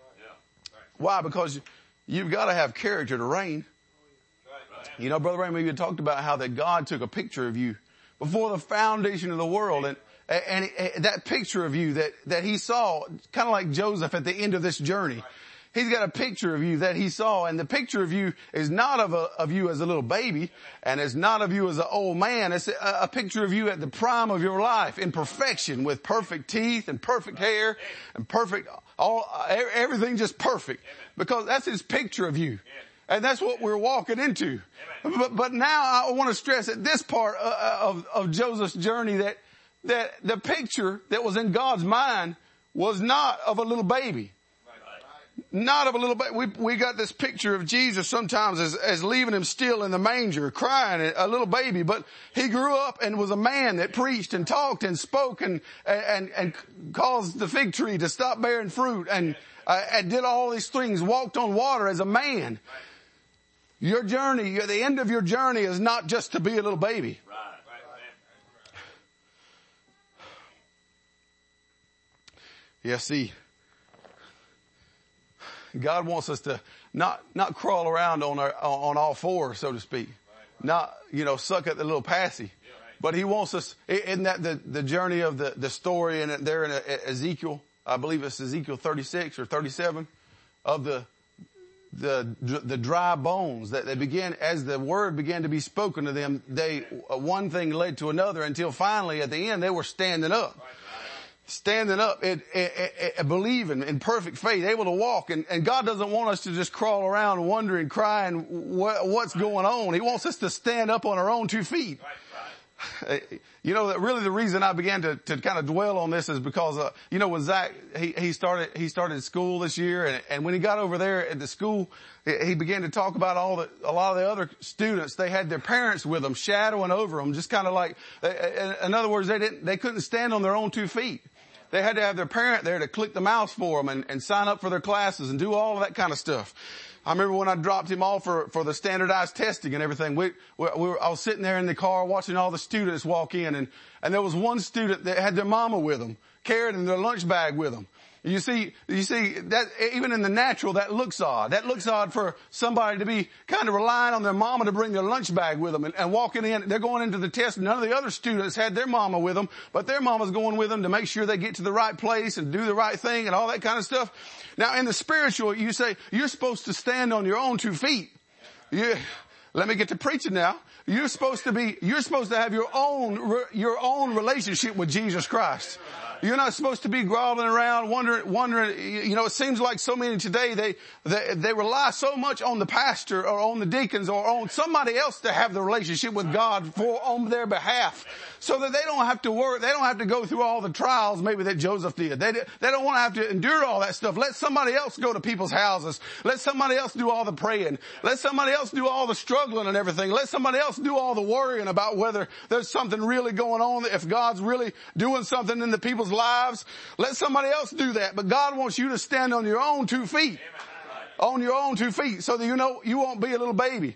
Why? Because you've got to have character to reign. Brother Ray maybe talked about how that God took a picture of you before the foundation of the world. And that picture of you that he saw, kind of like Joseph at the end of this journey. He's got a picture of you that he saw, and the picture of you is not of you as a little baby, and it's not of you as an old man. It's a picture of you at the prime of your life, in perfection, with perfect teeth and perfect hair and everything just perfect. Because that's his picture of you. And that's what we're walking into. But now I want to stress at this part of Joseph's journey that the picture that was in God's mind was not of a little baby. Not of a little baby. We got this picture of Jesus sometimes as leaving him still in the manger, crying, a little baby. But he grew up and was a man that preached and talked and spoke and caused the fig tree to stop bearing fruit and did all these things, walked on water as a man. Your journey, the end of your journey is not just to be a little baby. Yeah, see, God wants us to not crawl around on all fours, so to speak. Not, suck at the little passy. But he wants us, isn't that the journey of the story there in Ezekiel? I believe it's Ezekiel 36 or 37 of the dry bones that they began, as the word began to be spoken to them, one thing led to another until finally at the end they were standing up. Standing up, believing in perfect faith, able to walk. And God doesn't want us to just crawl around wondering, crying what's going on. He wants us to stand up on our own 2 feet. You know, that really the reason I began to kind of dwell on this is because, you know, when Zach, he started school this year, and when he got over there at the school, he began to talk about a lot of the other students. They had their parents with them, shadowing over them, just kind of like, in other words, they couldn't stand on their own 2 feet. They had to have their parent there to click the mouse for them and sign up for their classes and do all of that kind of stuff. I remember when I dropped him off for the standardized testing and everything, I was sitting there in the car watching all the students walk in, and there was one student that had their mama with them, carrying their lunch bag with them. You see that even in the natural, that looks odd. That looks odd for somebody to be kind of relying on their mama to bring their lunch bag with them and walking in. They're going into the test. None of the other students had their mama with them, but their mama's going with them to make sure they get to the right place and do the right thing and all that kind of stuff. Now in the spiritual, you say you're supposed to stand on your own 2 feet. Let me get to preaching now. You're supposed to have your own relationship with Jesus Christ. You're not supposed to be groveling around, wondering, you know, it seems like so many today, they rely so much on the pastor or on the deacons or on somebody else to have the relationship with God on their behalf, so that they don't have to work, they don't have to go through all the trials maybe that Joseph did. They don't want to have to endure all that stuff. Let somebody else go to people's houses. Let somebody else do all the praying. Let somebody else do all the struggling and everything. Let somebody else do all the worrying about whether there's something really going on, if God's really doing something in the people's lives. Let somebody else do that. But God wants you to stand on your own 2 feet. On your own 2 feet, so that you know you won't be a little baby.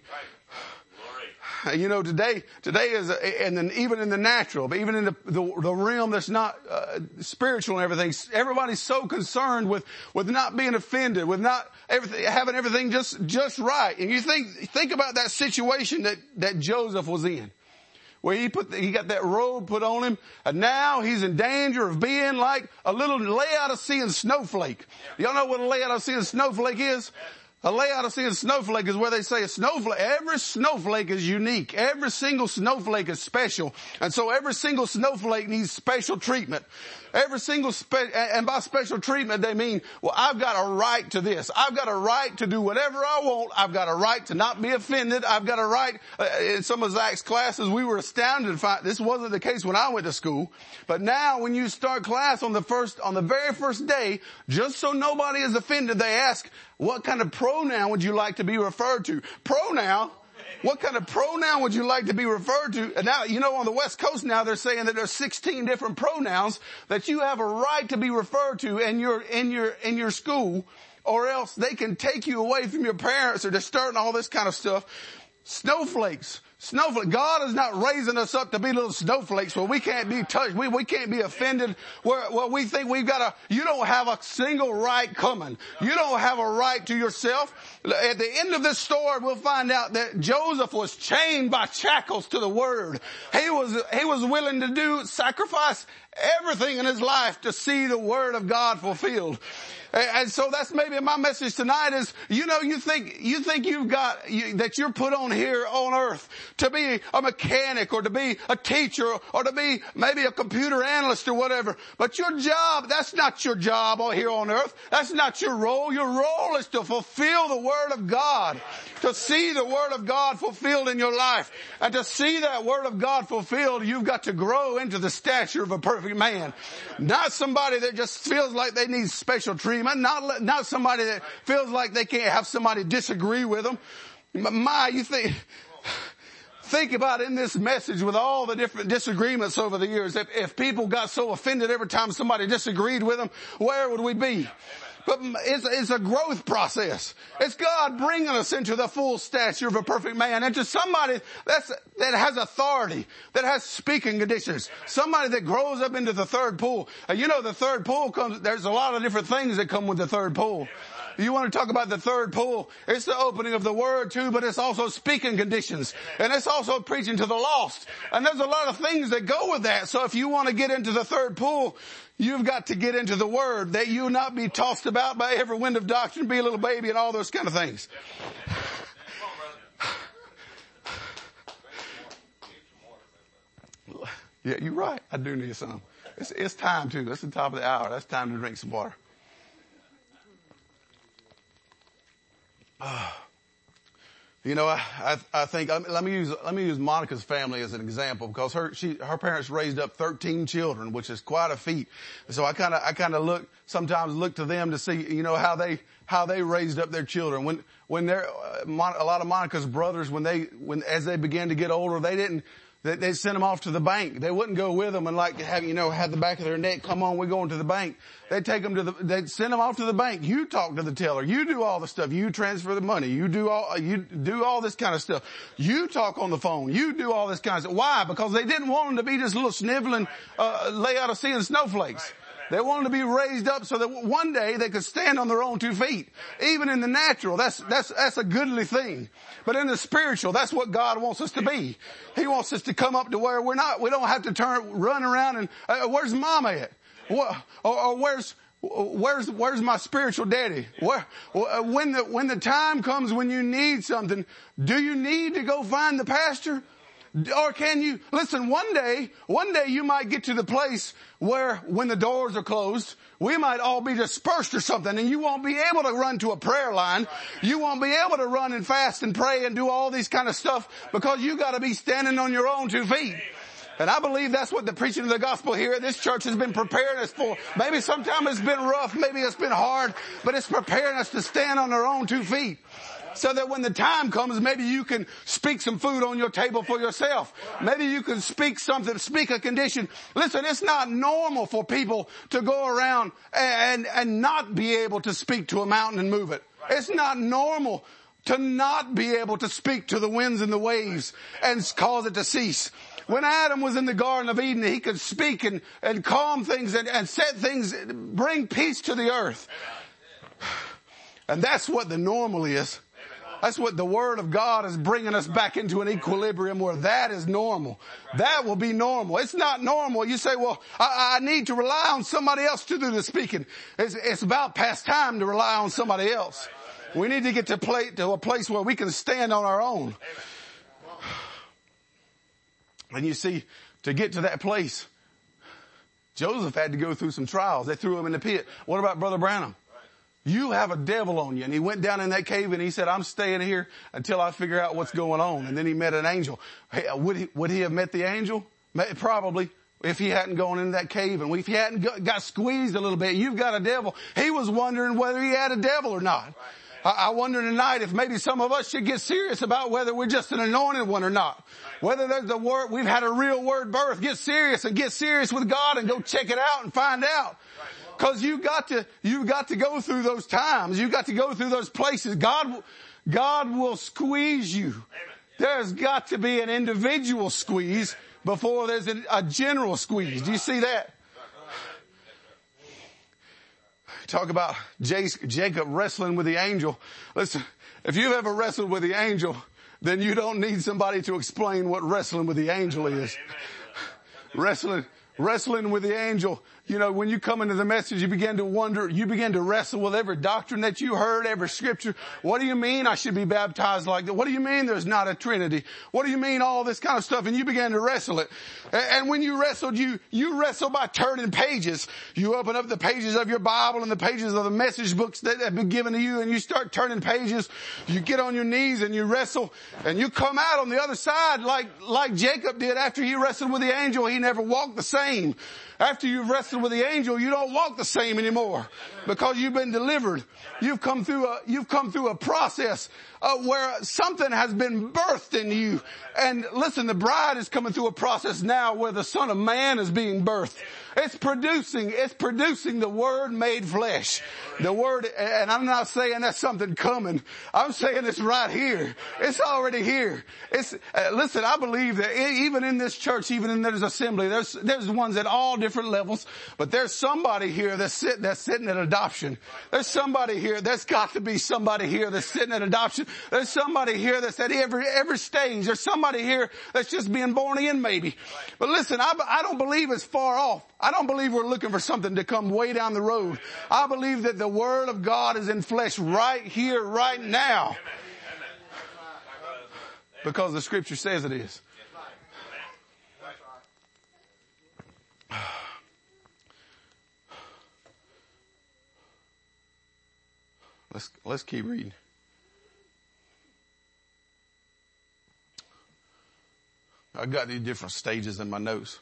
You know, today is, and then even in the natural, but even in the realm that's not spiritual and everything, everybody's so concerned with not being offended, with not having everything just right. And you think about that situation that Joseph was in, where he got that robe put on him, and now he's in danger of being like a little Laodicean snowflake. Y'all know what a Laodicean snowflake is? A Laodicean snowflake is where they say every snowflake is unique. Every single snowflake is special. And so every single snowflake needs special treatment. And by special treatment, they mean, well, I've got a right to this. I've got a right to do whatever I want. I've got a right to not be offended. I've got a right, in some of Zach's classes, we were astounded to find, this wasn't the case when I went to school, but now when you start class on the very first day, just so nobody is offended, they ask, what kind of pronoun would you like to be referred to? Pronoun? What kind of pronoun would you like to be referred to? And now, you know, on the West Coast now, they're saying that there's 16 different pronouns that you have a right to be referred to in your school, or else they can take you away from your parents, or they're starting all this kind of stuff. Snowflakes. God is not raising us up to be little snowflakes where we can't be touched. We can't be offended where we think you don't have a single right coming. You don't have a right to yourself. At the end of this story, we'll find out that Joseph was chained by shackles to the word. He was willing to sacrifice everything in his life to see the word of God fulfilled. And so that's maybe my message tonight is, you know, you think that you're put on here on earth to be a mechanic or to be a teacher or to be maybe a computer analyst or whatever. But your job, that's not your job here on earth. That's not your role. Your role is to fulfill the word of God, to see the word of God fulfilled in your life. And to see that word of God fulfilled, you've got to grow into the stature of a perfect man. Not somebody that just feels like they need special treatment. Not somebody that feels like they can't have somebody disagree with them. You think about in this message with all the different disagreements over the years. If people got so offended every time somebody disagreed with them, where would we be? But it's a growth process. It's God bringing us into the full stature of a perfect man, into somebody that has authority, that has speaking conditions, somebody that grows up into the third pull. You know, the third pull there's a lot of different things that come with the third pull. You want to talk about the third pull? It's the opening of the word too, but it's also speaking conditions. And it's also preaching to the lost. And there's a lot of things that go with that. So if you want to get into the third pull, you've got to get into the word, that you not be tossed about by every wind of doctrine, be a little baby and all those kind of things. Yeah, you're right. I do need some. It's time too. It's the top of the hour. That's time to drink some water. You know, I think, let me use Monica's family as an example, because her parents raised up 13 children, which is quite a feat. So I kind of sometimes look to them to see, you know, how they raised up their children. When a lot of Monica's brothers, as they began to get older, they'd send them off to the bank. They wouldn't go with them and have the back of their neck, come on, we're going to the bank. They'd they'd send them off to the bank. You talk to the teller. You do all the stuff. You transfer the money. You do all this kind of stuff. You talk on the phone. You do all this kind of stuff. Why? Because they didn't want them to be just little sniveling, Laodicean snowflakes. They wanted to be raised up so that one day they could stand on their own 2 feet. Even in the natural, that's a goodly thing. But in the spiritual, that's what God wants us to be. He wants us to come up to where we don't have to run around and, where's mama at? Or where's my spiritual daddy? When the time comes when you need something, do you need to go find the pastor? Or can you, listen, one day you might get to the place where when the doors are closed, we might all be dispersed or something, and you won't be able to run to a prayer line. You won't be able to run and fast and pray and do all these kind of stuff, because you gotta be standing on your own 2 feet. And I believe that's what the preaching of the gospel here at this church has been preparing us for. Maybe sometimes it's been rough, maybe it's been hard, but it's preparing us to stand on our own 2 feet. So that when the time comes, maybe you can speak some food on your table for yourself. Maybe you can speak a condition. Listen, it's not normal for people to go around and not be able to speak to a mountain and move it. It's not normal to not be able to speak to the winds and the waves and cause it to cease. When Adam was in the Garden of Eden, he could speak and calm things and set things, bring peace to the earth. And that's what the normal is. That's what the Word of God is bringing us back into an equilibrium where that is normal. That will be normal. It's not normal. You say, well, I need to rely on somebody else to do the speaking. It's about past time to rely on somebody else. We need to get to a place where we can stand on our own. And you see, to get to that place, Joseph had to go through some trials. They threw him in the pit. What about Brother Branham? You have a devil on you. And he went down in that cave and he said, I'm staying here until I figure out what's going on. And then he met an angel. Hey, would he have met the angel? Probably. If he hadn't gone in that cave and if he hadn't got squeezed a little bit, you've got a devil. He was wondering whether he had a devil or not. I wonder tonight if maybe some of us should get serious about whether we're just an anointed one or not. Whether there's a word, we've had a real word birth. Get serious with God and go check it out and find out. Cause you've got to go through those times. You've got to go through those places. God will squeeze you. There's got to be an individual squeeze before there's a general squeeze. Do you see that? Talk about Jacob wrestling with the angel. Listen, if you've ever wrestled with the angel, then you don't need somebody to explain what wrestling with the angel is. Wrestling with the angel. You know, when you come into the message, you begin to wonder, you begin to wrestle with every doctrine that you heard, every scripture. What do you mean I should be baptized like that? What do you mean there's not a Trinity? What do you mean all this kind of stuff? And you began to wrestle it. And when you wrestled, you wrestle by turning pages. You open up the pages of your Bible and the pages of the message books that have been given to you, and you start turning pages. You get on your knees and you wrestle, and you come out on the other side like Jacob did after he wrestled with the angel. He never walked the same. After you've wrestled with the angel, you don't walk the same anymore because you've been delivered. You've come through a process where something has been birthed in you. And listen, the bride is coming through a process now where the Son of Man is being birthed. It's producing the Word made flesh. The Word, and I'm not saying that's something coming. I'm saying it's right here. It's already here. Listen, I believe that even in this church, even in this assembly, there's ones at all different levels, but there's somebody here that's sitting at adoption. There's somebody here, there's got to be somebody here that's sitting at adoption. There's somebody here that's at every stage. There's somebody here that's just being born again maybe. But listen, I don't believe it's far off. I don't believe we're looking for something to come way down the road. I believe that the Word of God is in flesh right here, right now. Because the Scripture says it is. Let's keep reading. I got these different stages in my notes.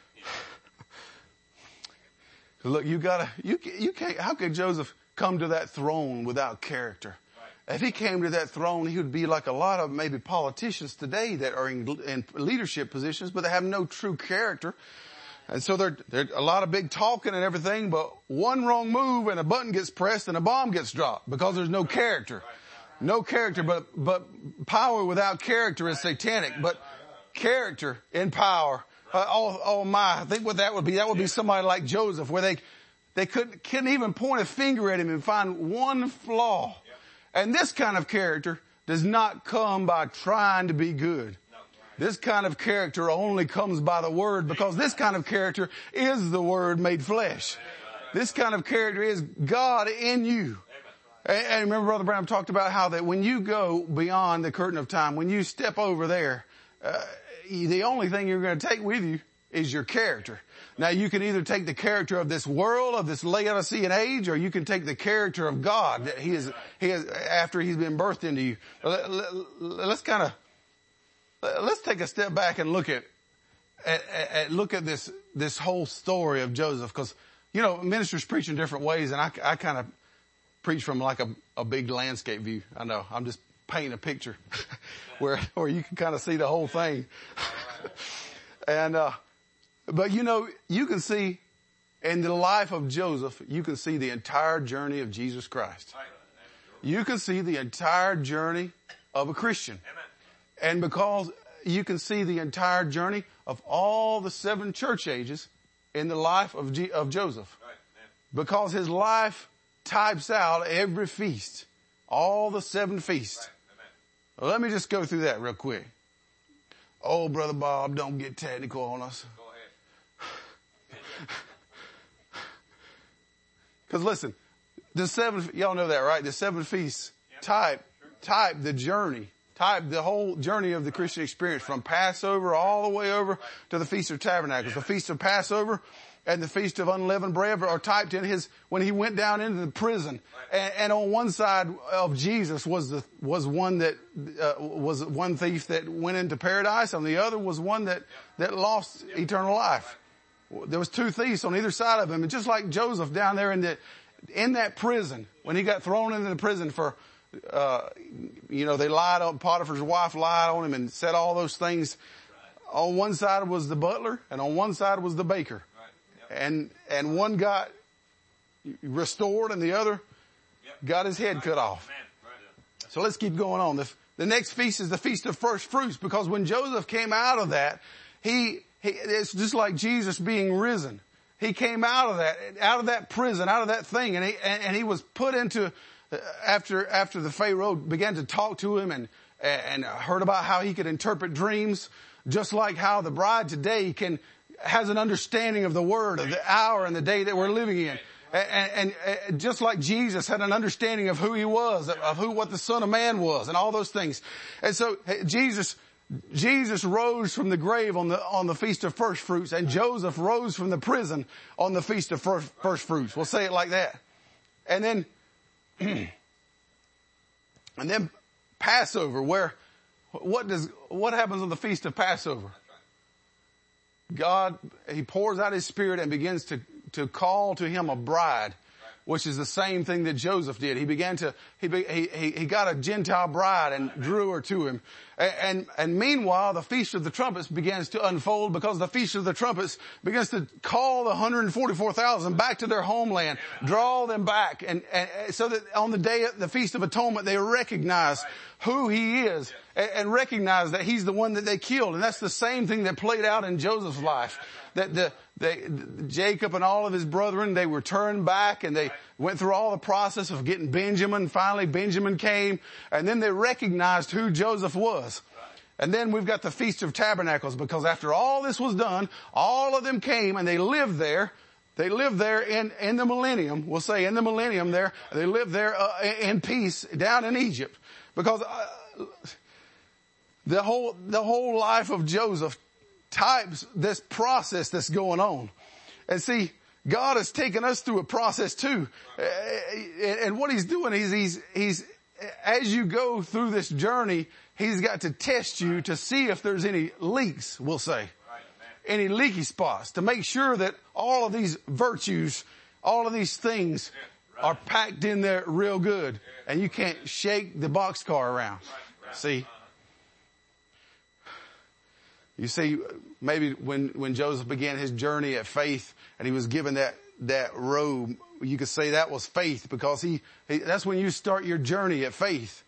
Look, you can't, how could Joseph come to that throne without character? If he came to that throne, he would be like a lot of maybe politicians today that are in leadership positions, but they have no true character. And so they're a lot of big talking and everything, but one wrong move and a button gets pressed and a bomb gets dropped because there's no character. No character, but power without character is satanic, but character in power. I think what that would be somebody like Joseph, where they couldn't even point a finger at him and find one flaw. And this kind of character does not come by trying to be good. This kind of character only comes by the Word, because this kind of character is the Word made flesh. This kind of character is God in you. And remember Brother Branham talked about how that when you go beyond the curtain of time, when you step over there, the only thing you're going to take with you is your character. Now you can either take the character of this world, of this Laodicean age, or you can take the character of God that he is after he's been birthed into you. Let's take a step back and look at this whole story of Joseph, because, you know, ministers preach in different ways, and I kind of preach from like a big landscape view. I know, I'm just painting a picture where you can kind of see the whole thing. And, but you know, you can see in the life of Joseph, you can see the entire journey of Jesus Christ. You can see the entire journey of a Christian. And because you can see the entire journey of all the 7 church ages in the life of Joseph. Because his life types out every feast, all the 7 feasts. Well, let me just go through that real quick. Oh, Brother Bob, don't get technical on us. Go ahead. Because listen, y'all know that, right? The 7 feasts type the journey. Type the whole journey of the Christian experience, from Passover all the way over to the Feast of Tabernacles. The Feast of Passover and the Feast of Unleavened Bread are typed in when he went down into the prison. And on one side of Jesus was one thief that went into paradise, and the other was one that lost eternal life. There was 2 thieves on either side of him. And just like Joseph down there in that prison, when he got thrown into the prison for, they lied on, Potiphar's wife lied on him and said all those things. On one side was the butler, and on one side was the baker. And one got restored and the other got his head cut off. So let's keep going on. The next feast is the Feast of First Fruits, because when Joseph came out of that, it's just like Jesus being risen. He came out of that prison, out of that thing, and he was put into, after the Pharaoh began to talk to him and heard about how he could interpret dreams, just like how the bride today has an understanding of the word, of the hour and the day that we're living in. And just like Jesus had an understanding of who he was, of what the Son of Man was, and all those things. And so Jesus rose from the grave on the Feast of First Fruits, and Joseph rose from the prison on the Feast of First Fruits. We'll say it like that. And then Passover, what happens on the Feast of Passover? God, he pours out his Spirit and begins to call to him a bride, which is the same thing that Joseph did. He got a Gentile bride and drew her to him. And meanwhile, the Feast of the Trumpets begins to unfold, because the Feast of the Trumpets begins to call the 144,000 back to their homeland, draw them back. And so that on the day of the Feast of Atonement, they recognize who he is and recognize that he's the one that they killed. And that's the same thing that played out in Joseph's life. That Jacob and all of his brethren, they were turned back, and they went through all the process of getting Benjamin. Finally, Benjamin came, and then they recognized who Joseph was. And then we've got the Feast of Tabernacles, because after all this was done, all of them came and they lived there. They lived there in the millennium. We'll say in the millennium there. They lived there in peace down in Egypt, because the whole life of Joseph types this process that's going on. And see, God has taken us through a process too. And what he's doing is as you go through this journey, he's got to test you to see if there's any leaks, we'll say. Any leaky spots, to make sure that all of these virtues, all of these things are packed in there real good. And you can't shake the boxcar around. See? You see, maybe when Joseph began his journey at faith and he was given that robe, you could say that was faith, because that's when you start your journey at faith.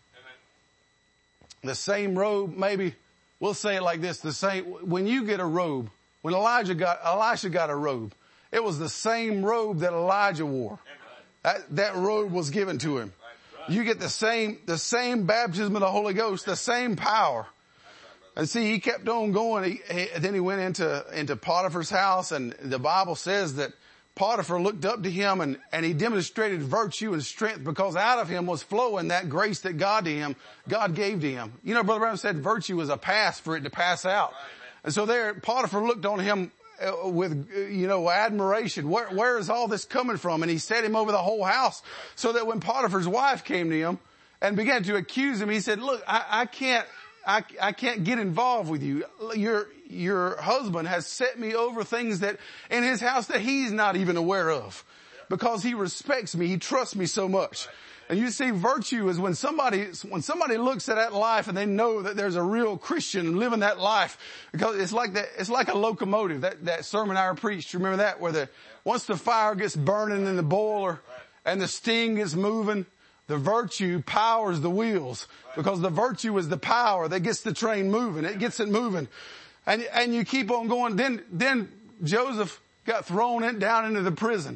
The same robe, maybe, we'll say it like this, when you get a robe, when Elisha got a robe, it was the same robe that Elijah wore. That robe was given to him. You get the same baptism of the Holy Ghost, the same power. And see, he kept on going. Then he went into Potiphar's house, and the Bible says that Potiphar looked up to him and he demonstrated virtue and strength, because out of him was flowing that grace that God gave to him. You know, Brother Branham said virtue was a pass for it to pass out. And so there, Potiphar looked on him with, admiration. Where is all this coming from? And he set him over the whole house, so that when Potiphar's wife came to him and began to accuse him, he said, look, I can't get involved with you. Your husband has set me over things that in his house that he's not even aware of, because he respects me. He trusts me so much. And you see, virtue is when somebody looks at that life and they know that there's a real Christian living that life, because it's like a locomotive. That sermon I preached, remember that, where once the fire gets burning in the boiler and the steam gets moving, the virtue powers the wheels, because the virtue is the power that gets the train moving. It gets it moving. And you keep on going. Then Joseph got thrown down into the prison.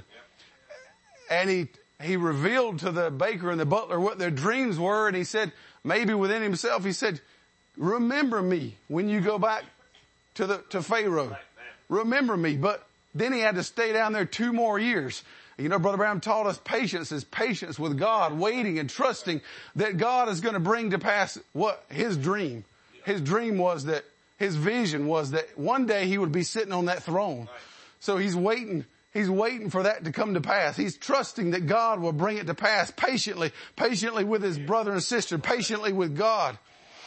And he revealed to the baker and the butler what their dreams were. And he said, maybe within himself, he said, remember me when you go back to Pharaoh. Remember me. But then he had to stay down there 2 more years. You know, Brother Branham taught us patience is patience with God, waiting and trusting that God is going to bring to pass what his dream. His dream was that, his vision was that one day he would be sitting on that throne. So he's waiting for that to come to pass. He's trusting that God will bring it to pass patiently with his brother and sister, patiently with God.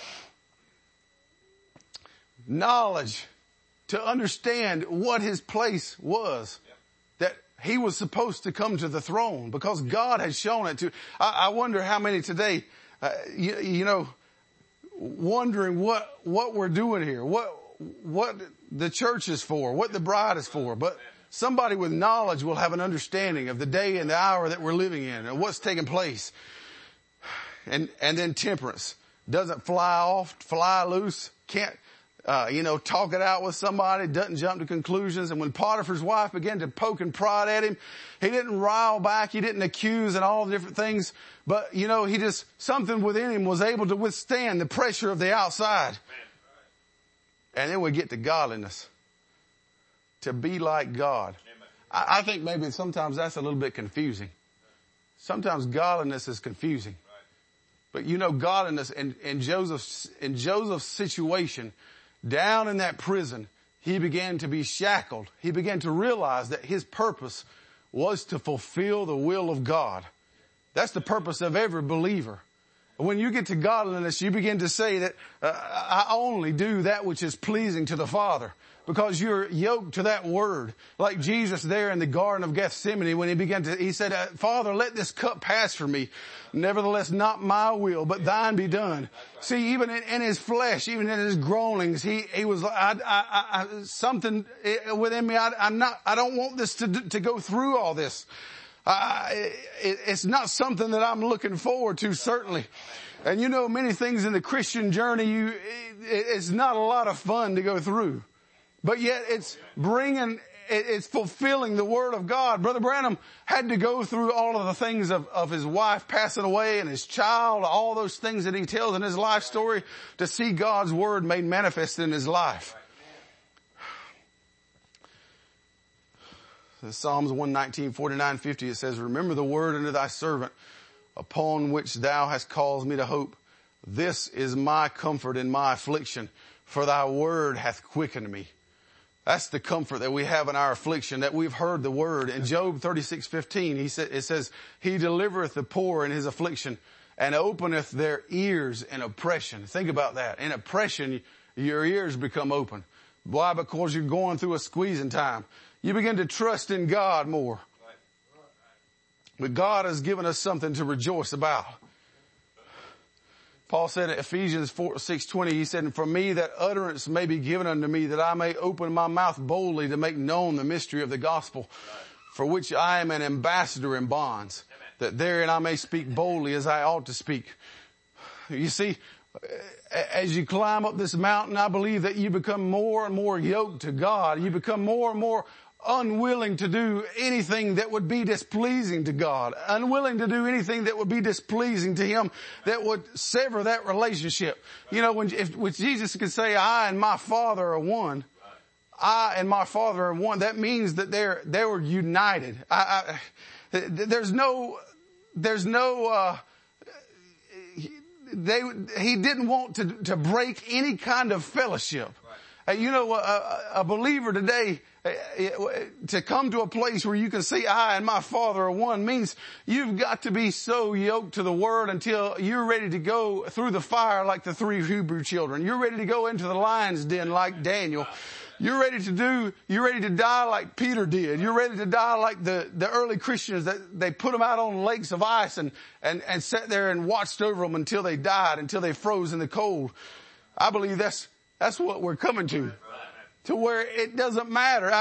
Knowledge to understand what his place was. That he was supposed to come to the throne because God had shown it to. I wonder how many today, wondering what we're doing here, what the church is for, what the bride is for. But somebody with knowledge will have an understanding of the day and the hour that we're living in and what's taking place. And then temperance. Doesn't fly loose, can't, talk it out with somebody, doesn't jump to conclusions. And when Potiphar's wife began to poke and prod at him, he didn't rile back, he didn't accuse and all the different things. But, something within him was able to withstand the pressure of the outside. And then we get to godliness. To be like God. I think maybe sometimes that's a little bit confusing. Sometimes godliness is confusing. But godliness in Joseph's situation, down in that prison, he began to be shackled. He began to realize that his purpose was to fulfill the will of God. That's the purpose of every believer. When you get to godliness, you begin to say that I only do that which is pleasing to the Father, because you're yoked to that word. Like Jesus there in the Garden of Gethsemane, when he said, Father, let this cup pass from me. Nevertheless, not my will, but thine be done. See, even in his flesh, even in his groanings, he was, something within me. I don't want this to go through all this. It's not something that I'm looking forward to, certainly. And many things in the Christian journey, it's not a lot of fun to go through. But yet it's fulfilling the Word of God. Brother Branham had to go through all of the things of his wife passing away and his child, all those things that he tells in his life story, to see God's Word made manifest in his life. Psalms 119, 49, 50, it says, remember the word unto thy servant, upon which thou hast caused me to hope. This is my comfort in my affliction, for thy word hath quickened me. That's the comfort that we have in our affliction, that we've heard the word. In Job 36:15, it says, he delivereth the poor in his affliction, and openeth their ears in oppression. Think about that. In oppression, your ears become open. Why? Because you're going through a squeezing time. You begin to trust in God more. But God has given us something to rejoice about. Paul said in Ephesians 6:20, he said, "And for me that utterance may be given unto me, that I may open my mouth boldly to make known the mystery of the gospel, for which I am an ambassador in bonds, that therein I may speak boldly as I ought to speak." You see, as you climb up this mountain, I believe that you become more and more yoked to God. You become more and more unwilling to do anything that would be displeasing to God, unwilling to do anything that would be displeasing to Him, that would sever that relationship. You know, when Jesus could say, "I and my Father are one," I and my Father are one, that means that they were united. He didn't want to break any kind of fellowship. You know, a believer today, to come to a place where you can see "I and my Father are one" means you've got to be so yoked to the Word until you're ready to go through the fire like the 3 Hebrew children. You're ready to go into the lion's den like Daniel. You're ready to die like Peter did. You're ready to die like the early Christians, that they put them out on lakes of ice and sat there and watched over them until they died, until they froze in the cold. I believe that's what we're coming to where it doesn't matter.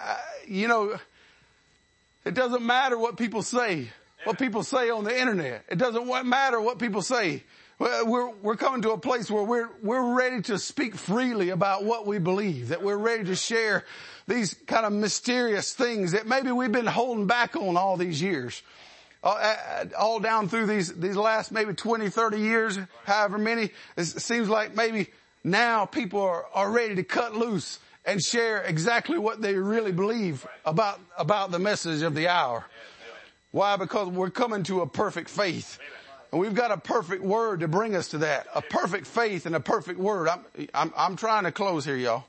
It doesn't matter what people say on the internet. It doesn't matter what people say. We're coming to a place where we're ready to speak freely about what we believe, that we're ready to share these kind of mysterious things that maybe we've been holding back on all these years. All down through these last maybe 20, 30 years, however many, it seems like maybe now people are ready to cut loose and share exactly what they really believe about the message of the hour. Why? Because we're coming to a perfect faith. And we've got a perfect word to bring us to that. A perfect faith and a perfect word. I'm trying to close here, y'all.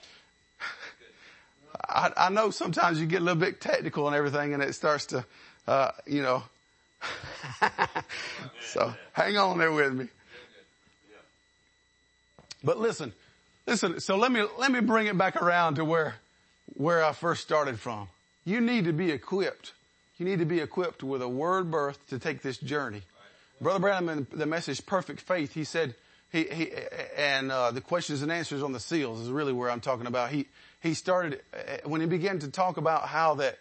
I know sometimes you get a little bit technical and everything and it starts to, so hang on there with me. But listen, so let me bring it back around to where I first started from. You need to be equipped. You need to be equipped with a word birth to take this journey. Brother Branham in the message Perfect Faith, he said, the questions and answers on the seals is really where I'm talking about. He started, when he began to talk about how that,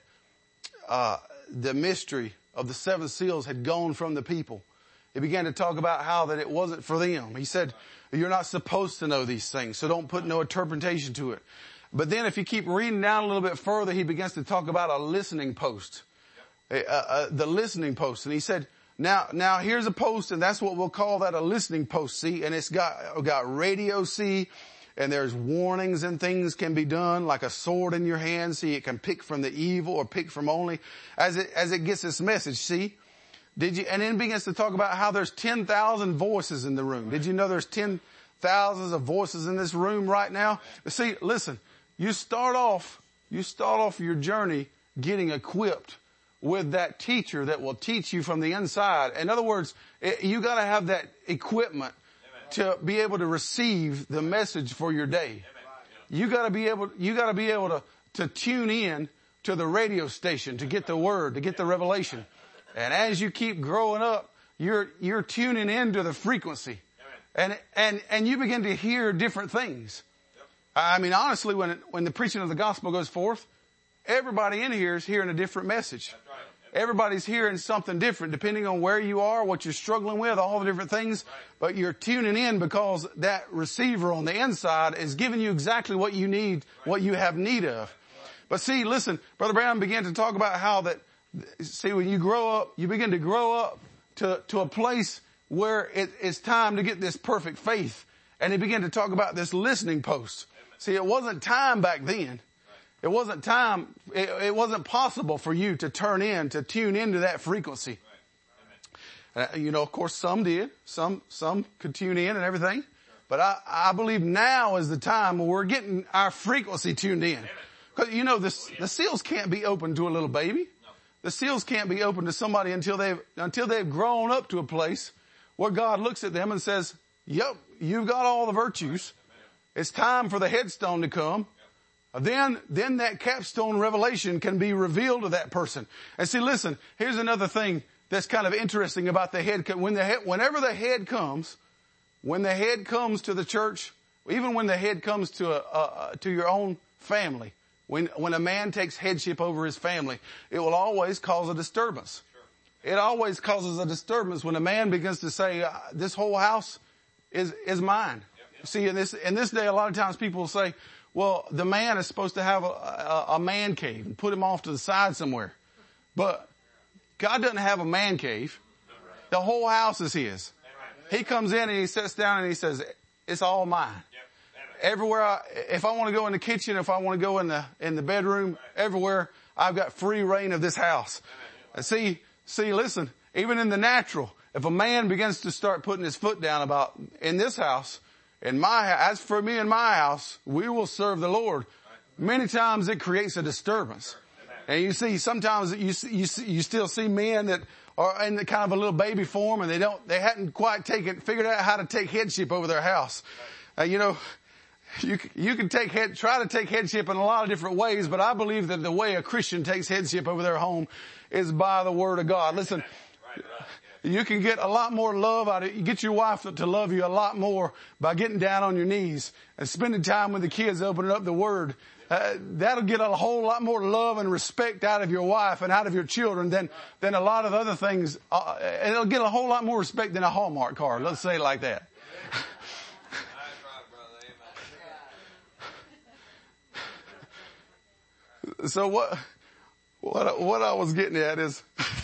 the mystery of the 7 seals had gone from the people. He began to talk about how that it wasn't for them. He said, you're not supposed to know these things, so don't put no interpretation to it. But then if you keep reading down a little bit further, he begins to talk about a listening post. The listening post. And he said, now here's a post, and that's what we'll call that, a listening post, see? And it's got radio, see? And there's warnings and things can be done, like a sword in your hand, see? It can pick from the evil or pick from only as it gets this message, see? And then it begins to talk about how there's 10,000 voices in the room. Did you know there's 10,000s of voices in this room right now? See, listen, you start off your journey getting equipped with that teacher that will teach you from the inside. In other words, you got to have that equipment to be able to receive the message for your day. You got to be able to tune in to the radio station to get the word, to get the revelation. And as you keep growing up, you're tuning into the frequency. And you begin to hear different things. I mean, honestly, when the preaching of the gospel goes forth, everybody in here is hearing a different message. Everybody's hearing something different depending on where you are, what you're struggling with, all the different things. But you're tuning in because that receiver on the inside is giving you exactly what you need, what you have need of. But see, listen, Brother Brown began to talk about how that, see, when you grow up, you begin to grow up to a place where it's time to get this perfect faith. And he began to talk about this listening post. See, it wasn't time back then. It wasn't time. It wasn't possible for you to to tune into that frequency. Of course, some did. Some could tune in and everything. But I believe now is the time when we're getting our frequency tuned in. Because, the seals can't be open to a little baby. The seals can't be open to somebody until they've grown up to a place where God looks at them and says, yep, you've got all the virtues. It's time for the headstone to come. Then that capstone revelation can be revealed to that person. And see, listen, here's another thing that's kind of interesting about the head. Whenever the head comes, when the head comes to the church, even when the head comes to your own family, when a man takes headship over his family, it will always cause a disturbance. Sure. It always causes a disturbance when a man begins to say, this whole house is mine. Yep. See, in this day, a lot of times people will say, well, the man is supposed to have a man cave and put him off to the side somewhere. But God doesn't have a man cave. The whole house is his. He comes in and he sits down and he says, it's all mine. Everywhere if I want to go in the kitchen, if I want to go in the bedroom, everywhere, I've got free reign of this house. And see, listen, even in the natural, if a man begins to start putting his foot down about in this house, as for me and my house, we will serve the Lord. Many times it creates a disturbance. And you see, sometimes you still see men that are in the kind of a little baby form and they hadn't quite figured out how to take headship over their house. You can try to take headship in a lot of different ways, but I believe that the way a Christian takes headship over their home is by the Word of God. Listen, you can get a lot more love out of it. You get your wife to love you a lot more by getting down on your knees and spending time with the kids, opening up the Word. That'll get a whole lot more love and respect out of your wife and out of your children than a lot of other things. It'll get a whole lot more respect than a Hallmark card. Let's say it like that. So what I was getting at is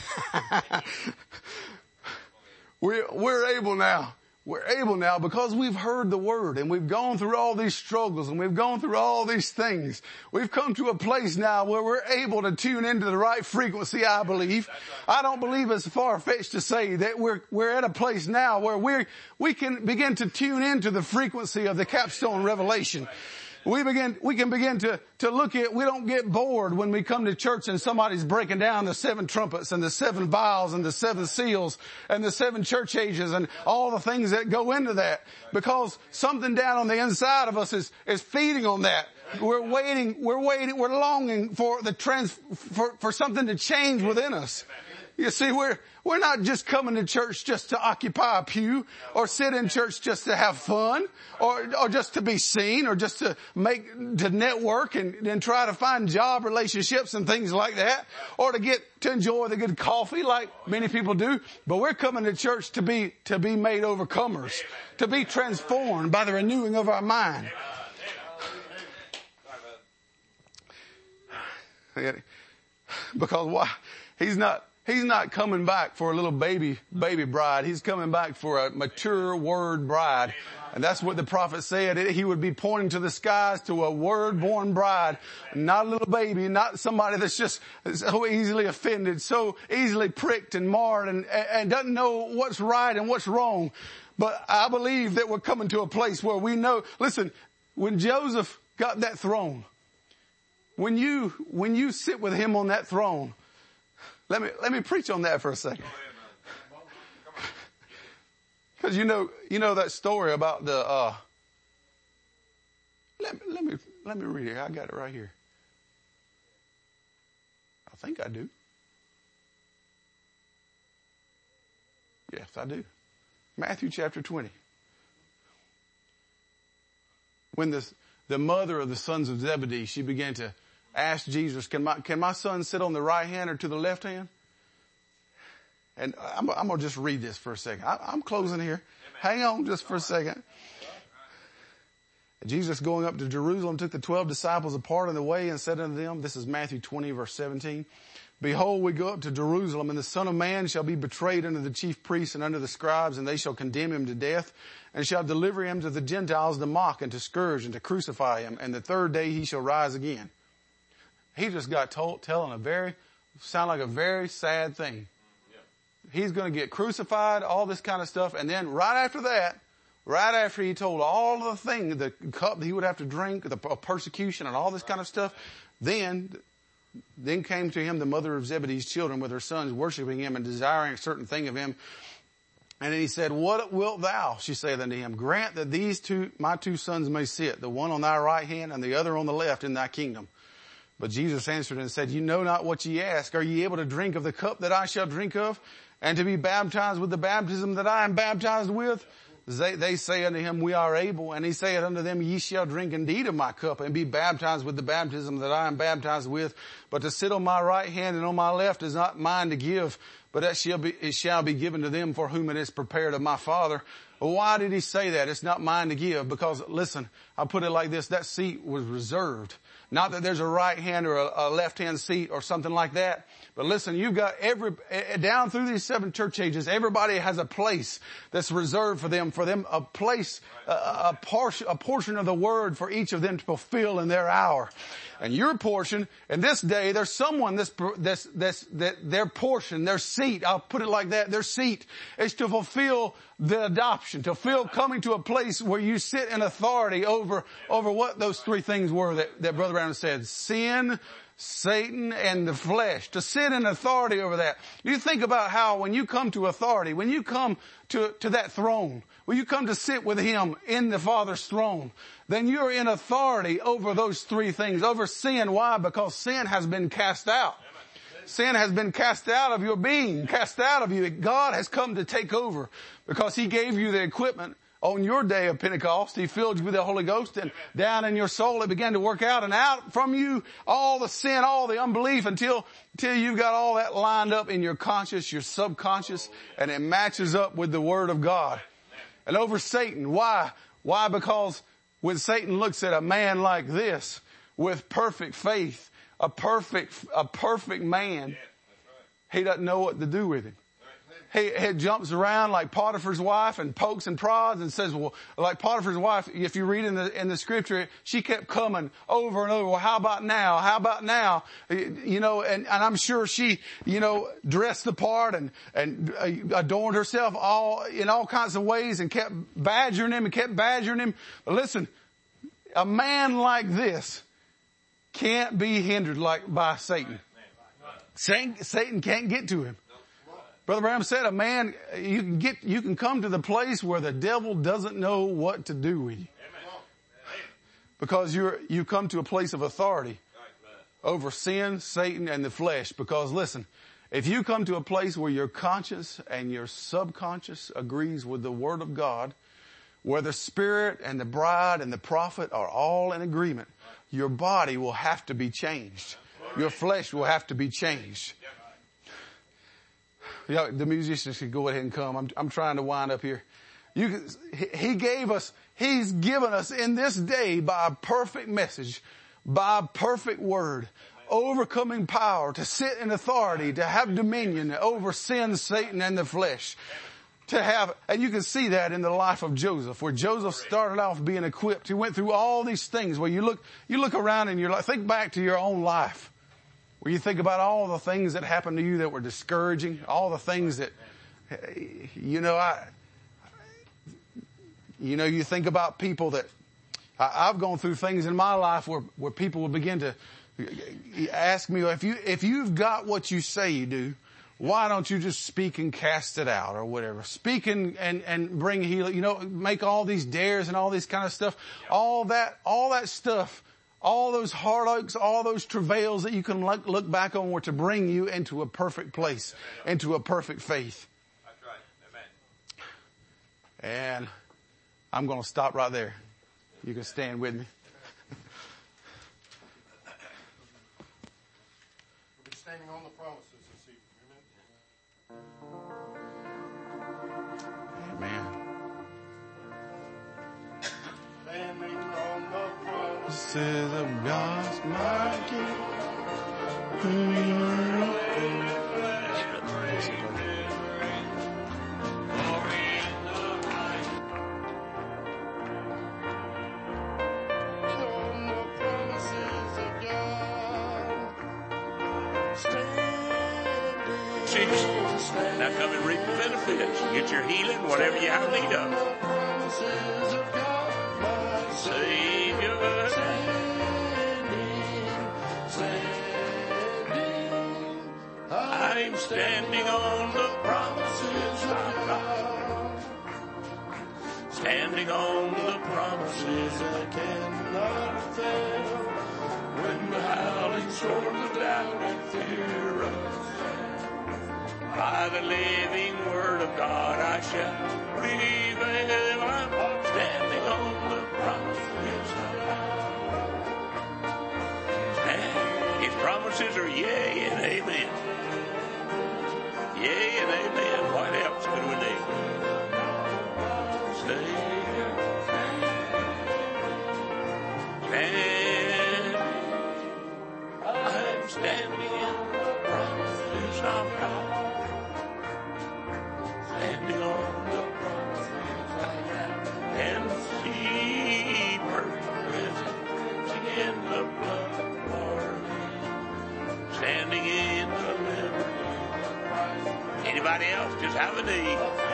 we're able now. We're able now because we've heard the Word and we've gone through all these struggles and we've gone through all these things. We've come to a place now where we're able to tune into the right frequency, I believe. I don't believe it's far-fetched to say that we're at a place now where we can begin to tune into the frequency of the capstone revelation. We can begin to look at, we don't get bored when we come to church and somebody's breaking down the 7 trumpets and the 7 vials and the 7 seals and the 7 church ages and all the things that go into that, because something down on the inside of us is feeding on that. We're longing for for something to change within us. You see, we're not just coming to church just to occupy a pew or sit in church just to have fun or just to be seen or just to network and try to find job relationships and things like that, or to enjoy the good coffee like many people do. But we're coming to church to be made overcomers, to be transformed by the renewing of our mind. Because why? He's not coming back for a little baby bride. He's coming back for a mature word bride. And that's what the prophet said. He would be pointing to the skies to a word-born bride. Not a little baby, not somebody that's just so easily offended, so easily pricked and marred and doesn't know what's right and what's wrong. But I believe that we're coming to a place where we know, listen, when Joseph got that throne, when you sit with him on that throne, let me preach on that for a second. Because you know that story about the let me read it. I got it right here. I think I do. Yes, I do. Matthew chapter 20. When the mother of the sons of Zebedee, she began to ask Jesus, can my son sit on the right hand or to the left hand? And I'm going to just read this for a second. I'm closing here. Hang on just for a second. Jesus, going up to Jerusalem, took the 12 disciples apart on the way and said unto them, this is Matthew 20 verse 17, behold, we go up to Jerusalem, and the Son of Man shall be betrayed unto the chief priests and unto the scribes, and they shall condemn him to death, and shall deliver him to the Gentiles to mock and to scourge and to crucify him, and the third day he shall rise again. He just got sound like a very sad thing. He's going to get crucified, all this kind of stuff. And then right after he told all of the things, the cup that he would have to drink, the persecution and all this kind of stuff, then came to him the mother of Zebedee's children with her sons, worshiping him and desiring a certain thing of him. And then he said, what wilt thou? She said unto him, grant that these my two sons may sit, the one on thy right hand and the other on the left in thy kingdom. But Jesus answered and said, you know not what ye ask. Are ye able to drink of the cup that I shall drink of, and to be baptized with the baptism that I am baptized with? They say unto him, we are able. And he saith unto them, ye shall drink indeed of my cup, and be baptized with the baptism that I am baptized with. But to sit on my right hand and on my left is not mine to give, but it shall be given to them for whom it is prepared of my Father. Well, why did he say that? It's not mine to give. Because, listen, I'll put it like this. That seat was reserved. Not that there's a right hand or a left hand seat or something like that. But listen, you've got down through these 7 church ages, everybody has a place that's reserved for them a place, a portion of the word for each of them to fulfill in their hour. And your portion, in this day, there's someone that their portion, their seat, I'll put it like that, their seat is to fulfill the adoption, to feel coming to a place where you sit in authority over what those 3 things were that Brother Brown said. Sin, Satan, and the flesh. To sit in authority over that. You think about how when you come to authority, when you come to that throne, when you come to sit with Him in the Father's throne, then you're in authority over those 3 things. Over sin. Why? Because sin has been cast out. Sin has been cast out of your being, cast out of you. God has come to take over because He gave you the equipment on your day of Pentecost. He filled you with the Holy Ghost, and down in your soul it began to work out, and out from you all the sin, all the unbelief until you've got all that lined up in your conscious, your subconscious, and it matches up with the Word of God. And over Satan. Why? Why? Because when Satan looks at a man like this with perfect faith, a perfect man, he doesn't know what to do with him. He jumps around like Potiphar's wife and pokes and prods and says, well, like Potiphar's wife, if you read in the scripture, she kept coming over and over. Well, how about now? How about now? You know, and I'm sure she, you know, dressed the part and adorned herself in all kinds of ways and kept badgering him. But listen, a man like this can't be hindered by Satan. Satan can't get to him. Brother Branham said a man, you can come to the place where the devil doesn't know what to do with you. Because you come to a place of authority over sin, Satan, and the flesh. Because listen, if you come to a place where your conscious and your subconscious agrees with the Word of God, where the Spirit and the bride and the prophet are all in agreement, your body will have to be changed. Your flesh will have to be changed. Yeah, the musicians can go ahead and come. I'm trying to wind up here. He's given us in this day by a perfect message, by a perfect word, overcoming power, to sit in authority, to have dominion over sin, Satan, and the flesh. And you can see that in the life of Joseph, where Joseph started off being equipped. He went through all these things where you look around in your life, think back to your own life, where you think about all the things that happened to you that were discouraging, all the things that, you think about people that, I've gone through things in my life where people will begin to ask me, if you've got what you say you do, why don't you just speak and cast it out or whatever? Speak and bring healing, make all these dares and all this kind of stuff. All that stuff, all those heartaches, all those travails that you can look back on were to bring you into a perfect place, into a perfect faith. That's right. Amen. And I'm going to stop right there. You can stand with me. We'll be standing on the promises this evening. Amen. Standing on the promises. Promises of God's mighty. Now come and reap the benefits. Get your healing, whatever you have need of. Savior. I'm standing on the promises of God. standing on the promises that cannot fail. when the howling storm of doubt and fear us. By the living word of God I shall prevail. I'm standing on the promises of God. And His promises are yea and amen. Yea and amen. What else could we need? Savior, stand. I'm standing in the promises of God. Standing on the promises I can see perfect presence in the blood of Lord. Standing in the liberty of Christ. Anybody else just have a need?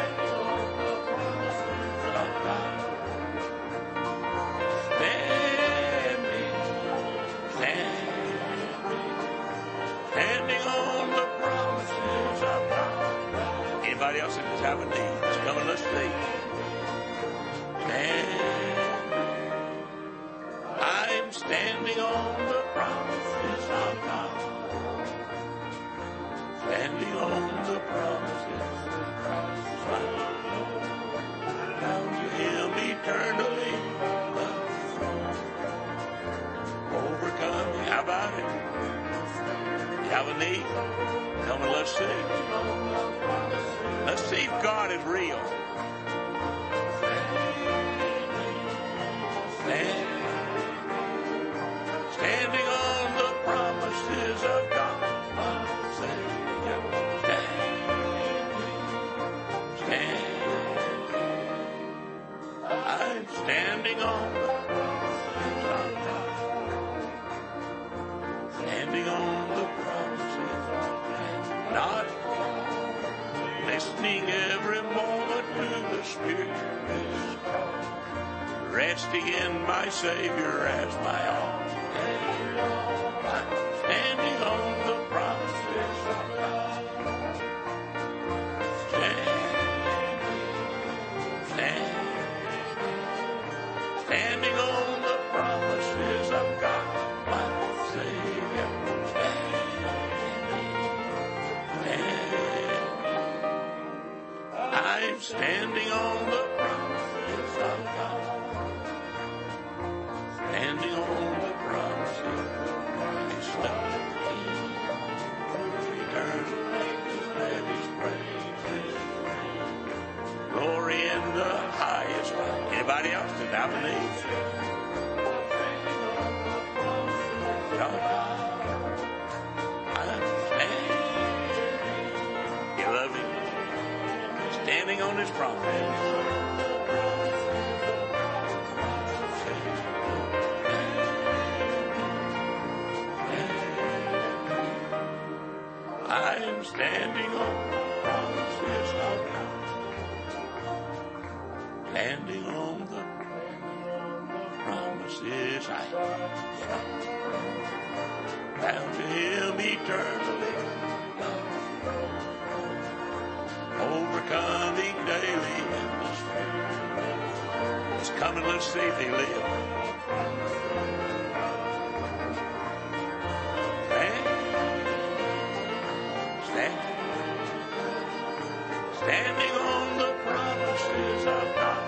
Standing on the promises of God. Anybody else that just have a need? Just come and let's see. I'm standing on the promises of God. Standing on the promises of Christ. Bound to Him eternally. Overcoming. How about it? You have a need? Come and let's see. Let's see if God is real. Standing on the promises of God. I'm standing on the promises of God. Standing on the promises of God. Not listening every moment to the Spirit's call. Resting in my Savior as my all. I'm standing on the promises of God. Standing on the promises of God, my Savior. I'm standing on the promises of God. Standing on the promises of Christ. Eternal let His praises. Glory in the highest. Anybody else that have a need? I'm standing. You love Him? Standing on His promise. I'm standing on the promises of God. Standing on the promises I bound to Him eternally. Overcoming daily in the Spirit. Let's come and let's see if He lives. Standing on the promises of God.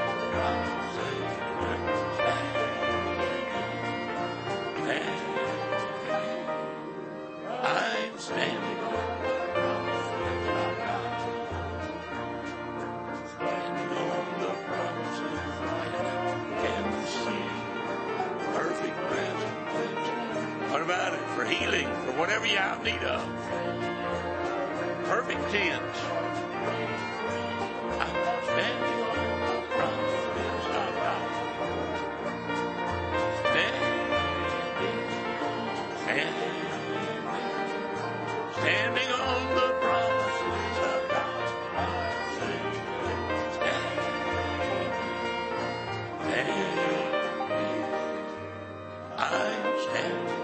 I'm standing on the promises of God. Standing on the promises I can see. Perfect presence. What about it? For healing, for whatever you have need of. Perfect tense. I'm standing on the promises of God. Standing on the promises of God. I'm standing.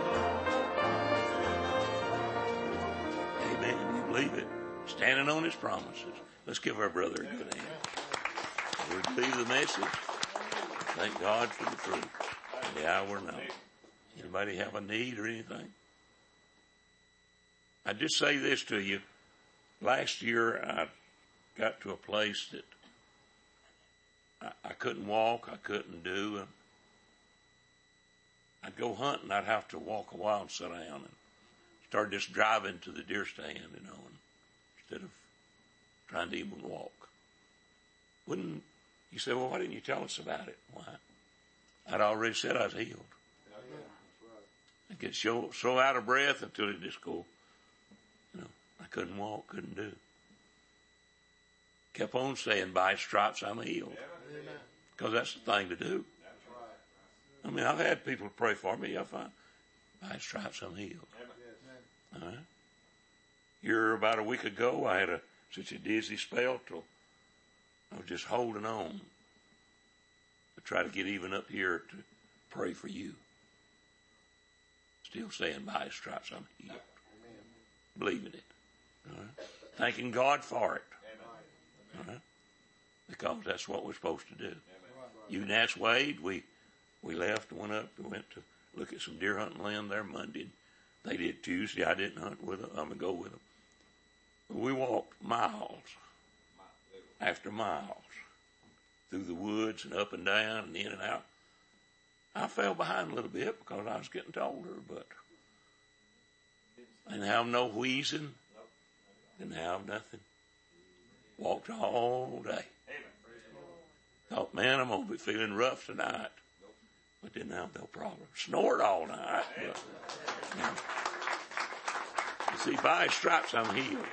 Amen. You believe it? Standing on His promises. Let's give our brother a good hand. We believe the message. Thank God for the truth. The hour now. Anybody have a need or anything? I just say this to you. Last year I got to a place that I couldn't walk, I couldn't do. I'd go hunting, I'd have to walk a while and sit down and start just driving to the deer stand, and instead of trying to even walk. You say, well, why didn't you tell us about it? Why? I'd already said I was healed. I get so out of breath until it just go, I couldn't walk, couldn't do. Kept on saying, by His stripes I'm healed. Because that's the thing to do. I mean, I've had people pray for me. I find, by His stripes I'm healed. All right. Here about a week ago, I had such a dizzy spell till I was just holding on to try to get even up here to pray for you. Still saying, by His stripes I'm healed. Believing it. All right. Thanking God for it. All right. Because that's what we're supposed to do. You can ask Wade. We left and went to look at some deer hunting land there Monday. They did Tuesday. I didn't hunt with them. I'm going to go with them. We walked miles after miles through the woods and up and down and in and out. I fell behind a little bit because I was getting older, but I didn't have no wheezing. Didn't have nothing. Walked all day. Thought, man, I'm going to be feeling rough tonight. But didn't have no problem. Snored all night. But, you see, by His stripes I'm healed.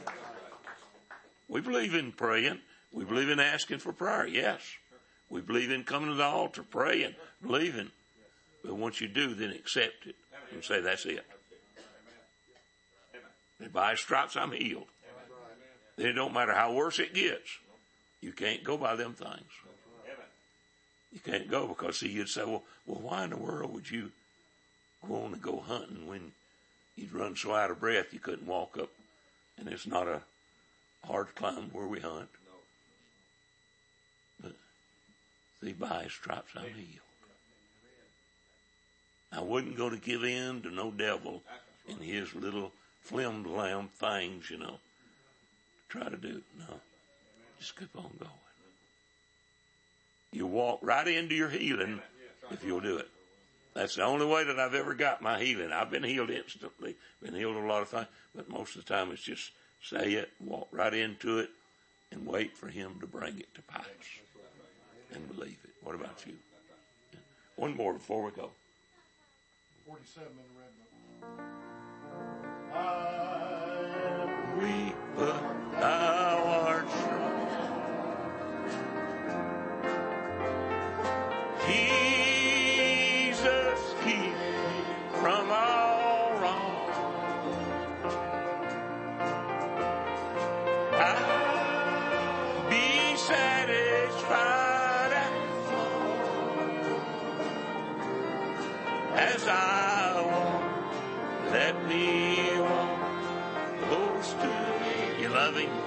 We believe in praying. We believe in asking for prayer. Yes. We believe in coming to the altar, praying, believing. But once you do, then accept it and say, that's it. And by His stripes I'm healed. Then it don't matter how worse it gets. You can't go by them things. You can't go because, see, you'd say, well, why in the world would you want to go hunting when you'd run so out of breath you couldn't walk up? And it's not a hard climb where we hunt. But, see, by His stripes I'm healed. I wasn't going to give in to no devil in his little flim-flam things, to try to do. No. Just keep on going. You walk right into your healing if you'll do it. That's the only way that I've ever got my healing. I've been healed instantly, been healed of a lot of things, but most of the time it's just say it, walk right into it, and wait for Him to bring it to pass. And believe it. What about you? One more before we go. 47 in the red book. We put Thou art strong. Jesus, keep me from all wrong. I'll be satisfied and full as I walk. Let me walk close to Me. You love Him?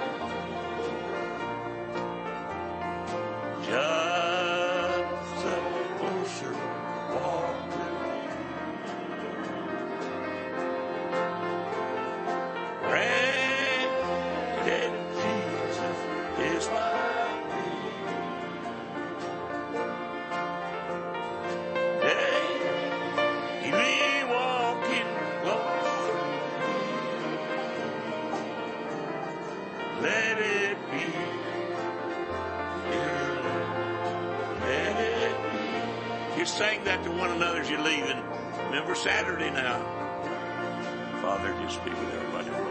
Just a closer walk with Me. Granted, Jesus is my daily walking close. Let it be. Let it be. You sing that to one another as you're leaving. Remember Saturday now. Father, just be with everybody.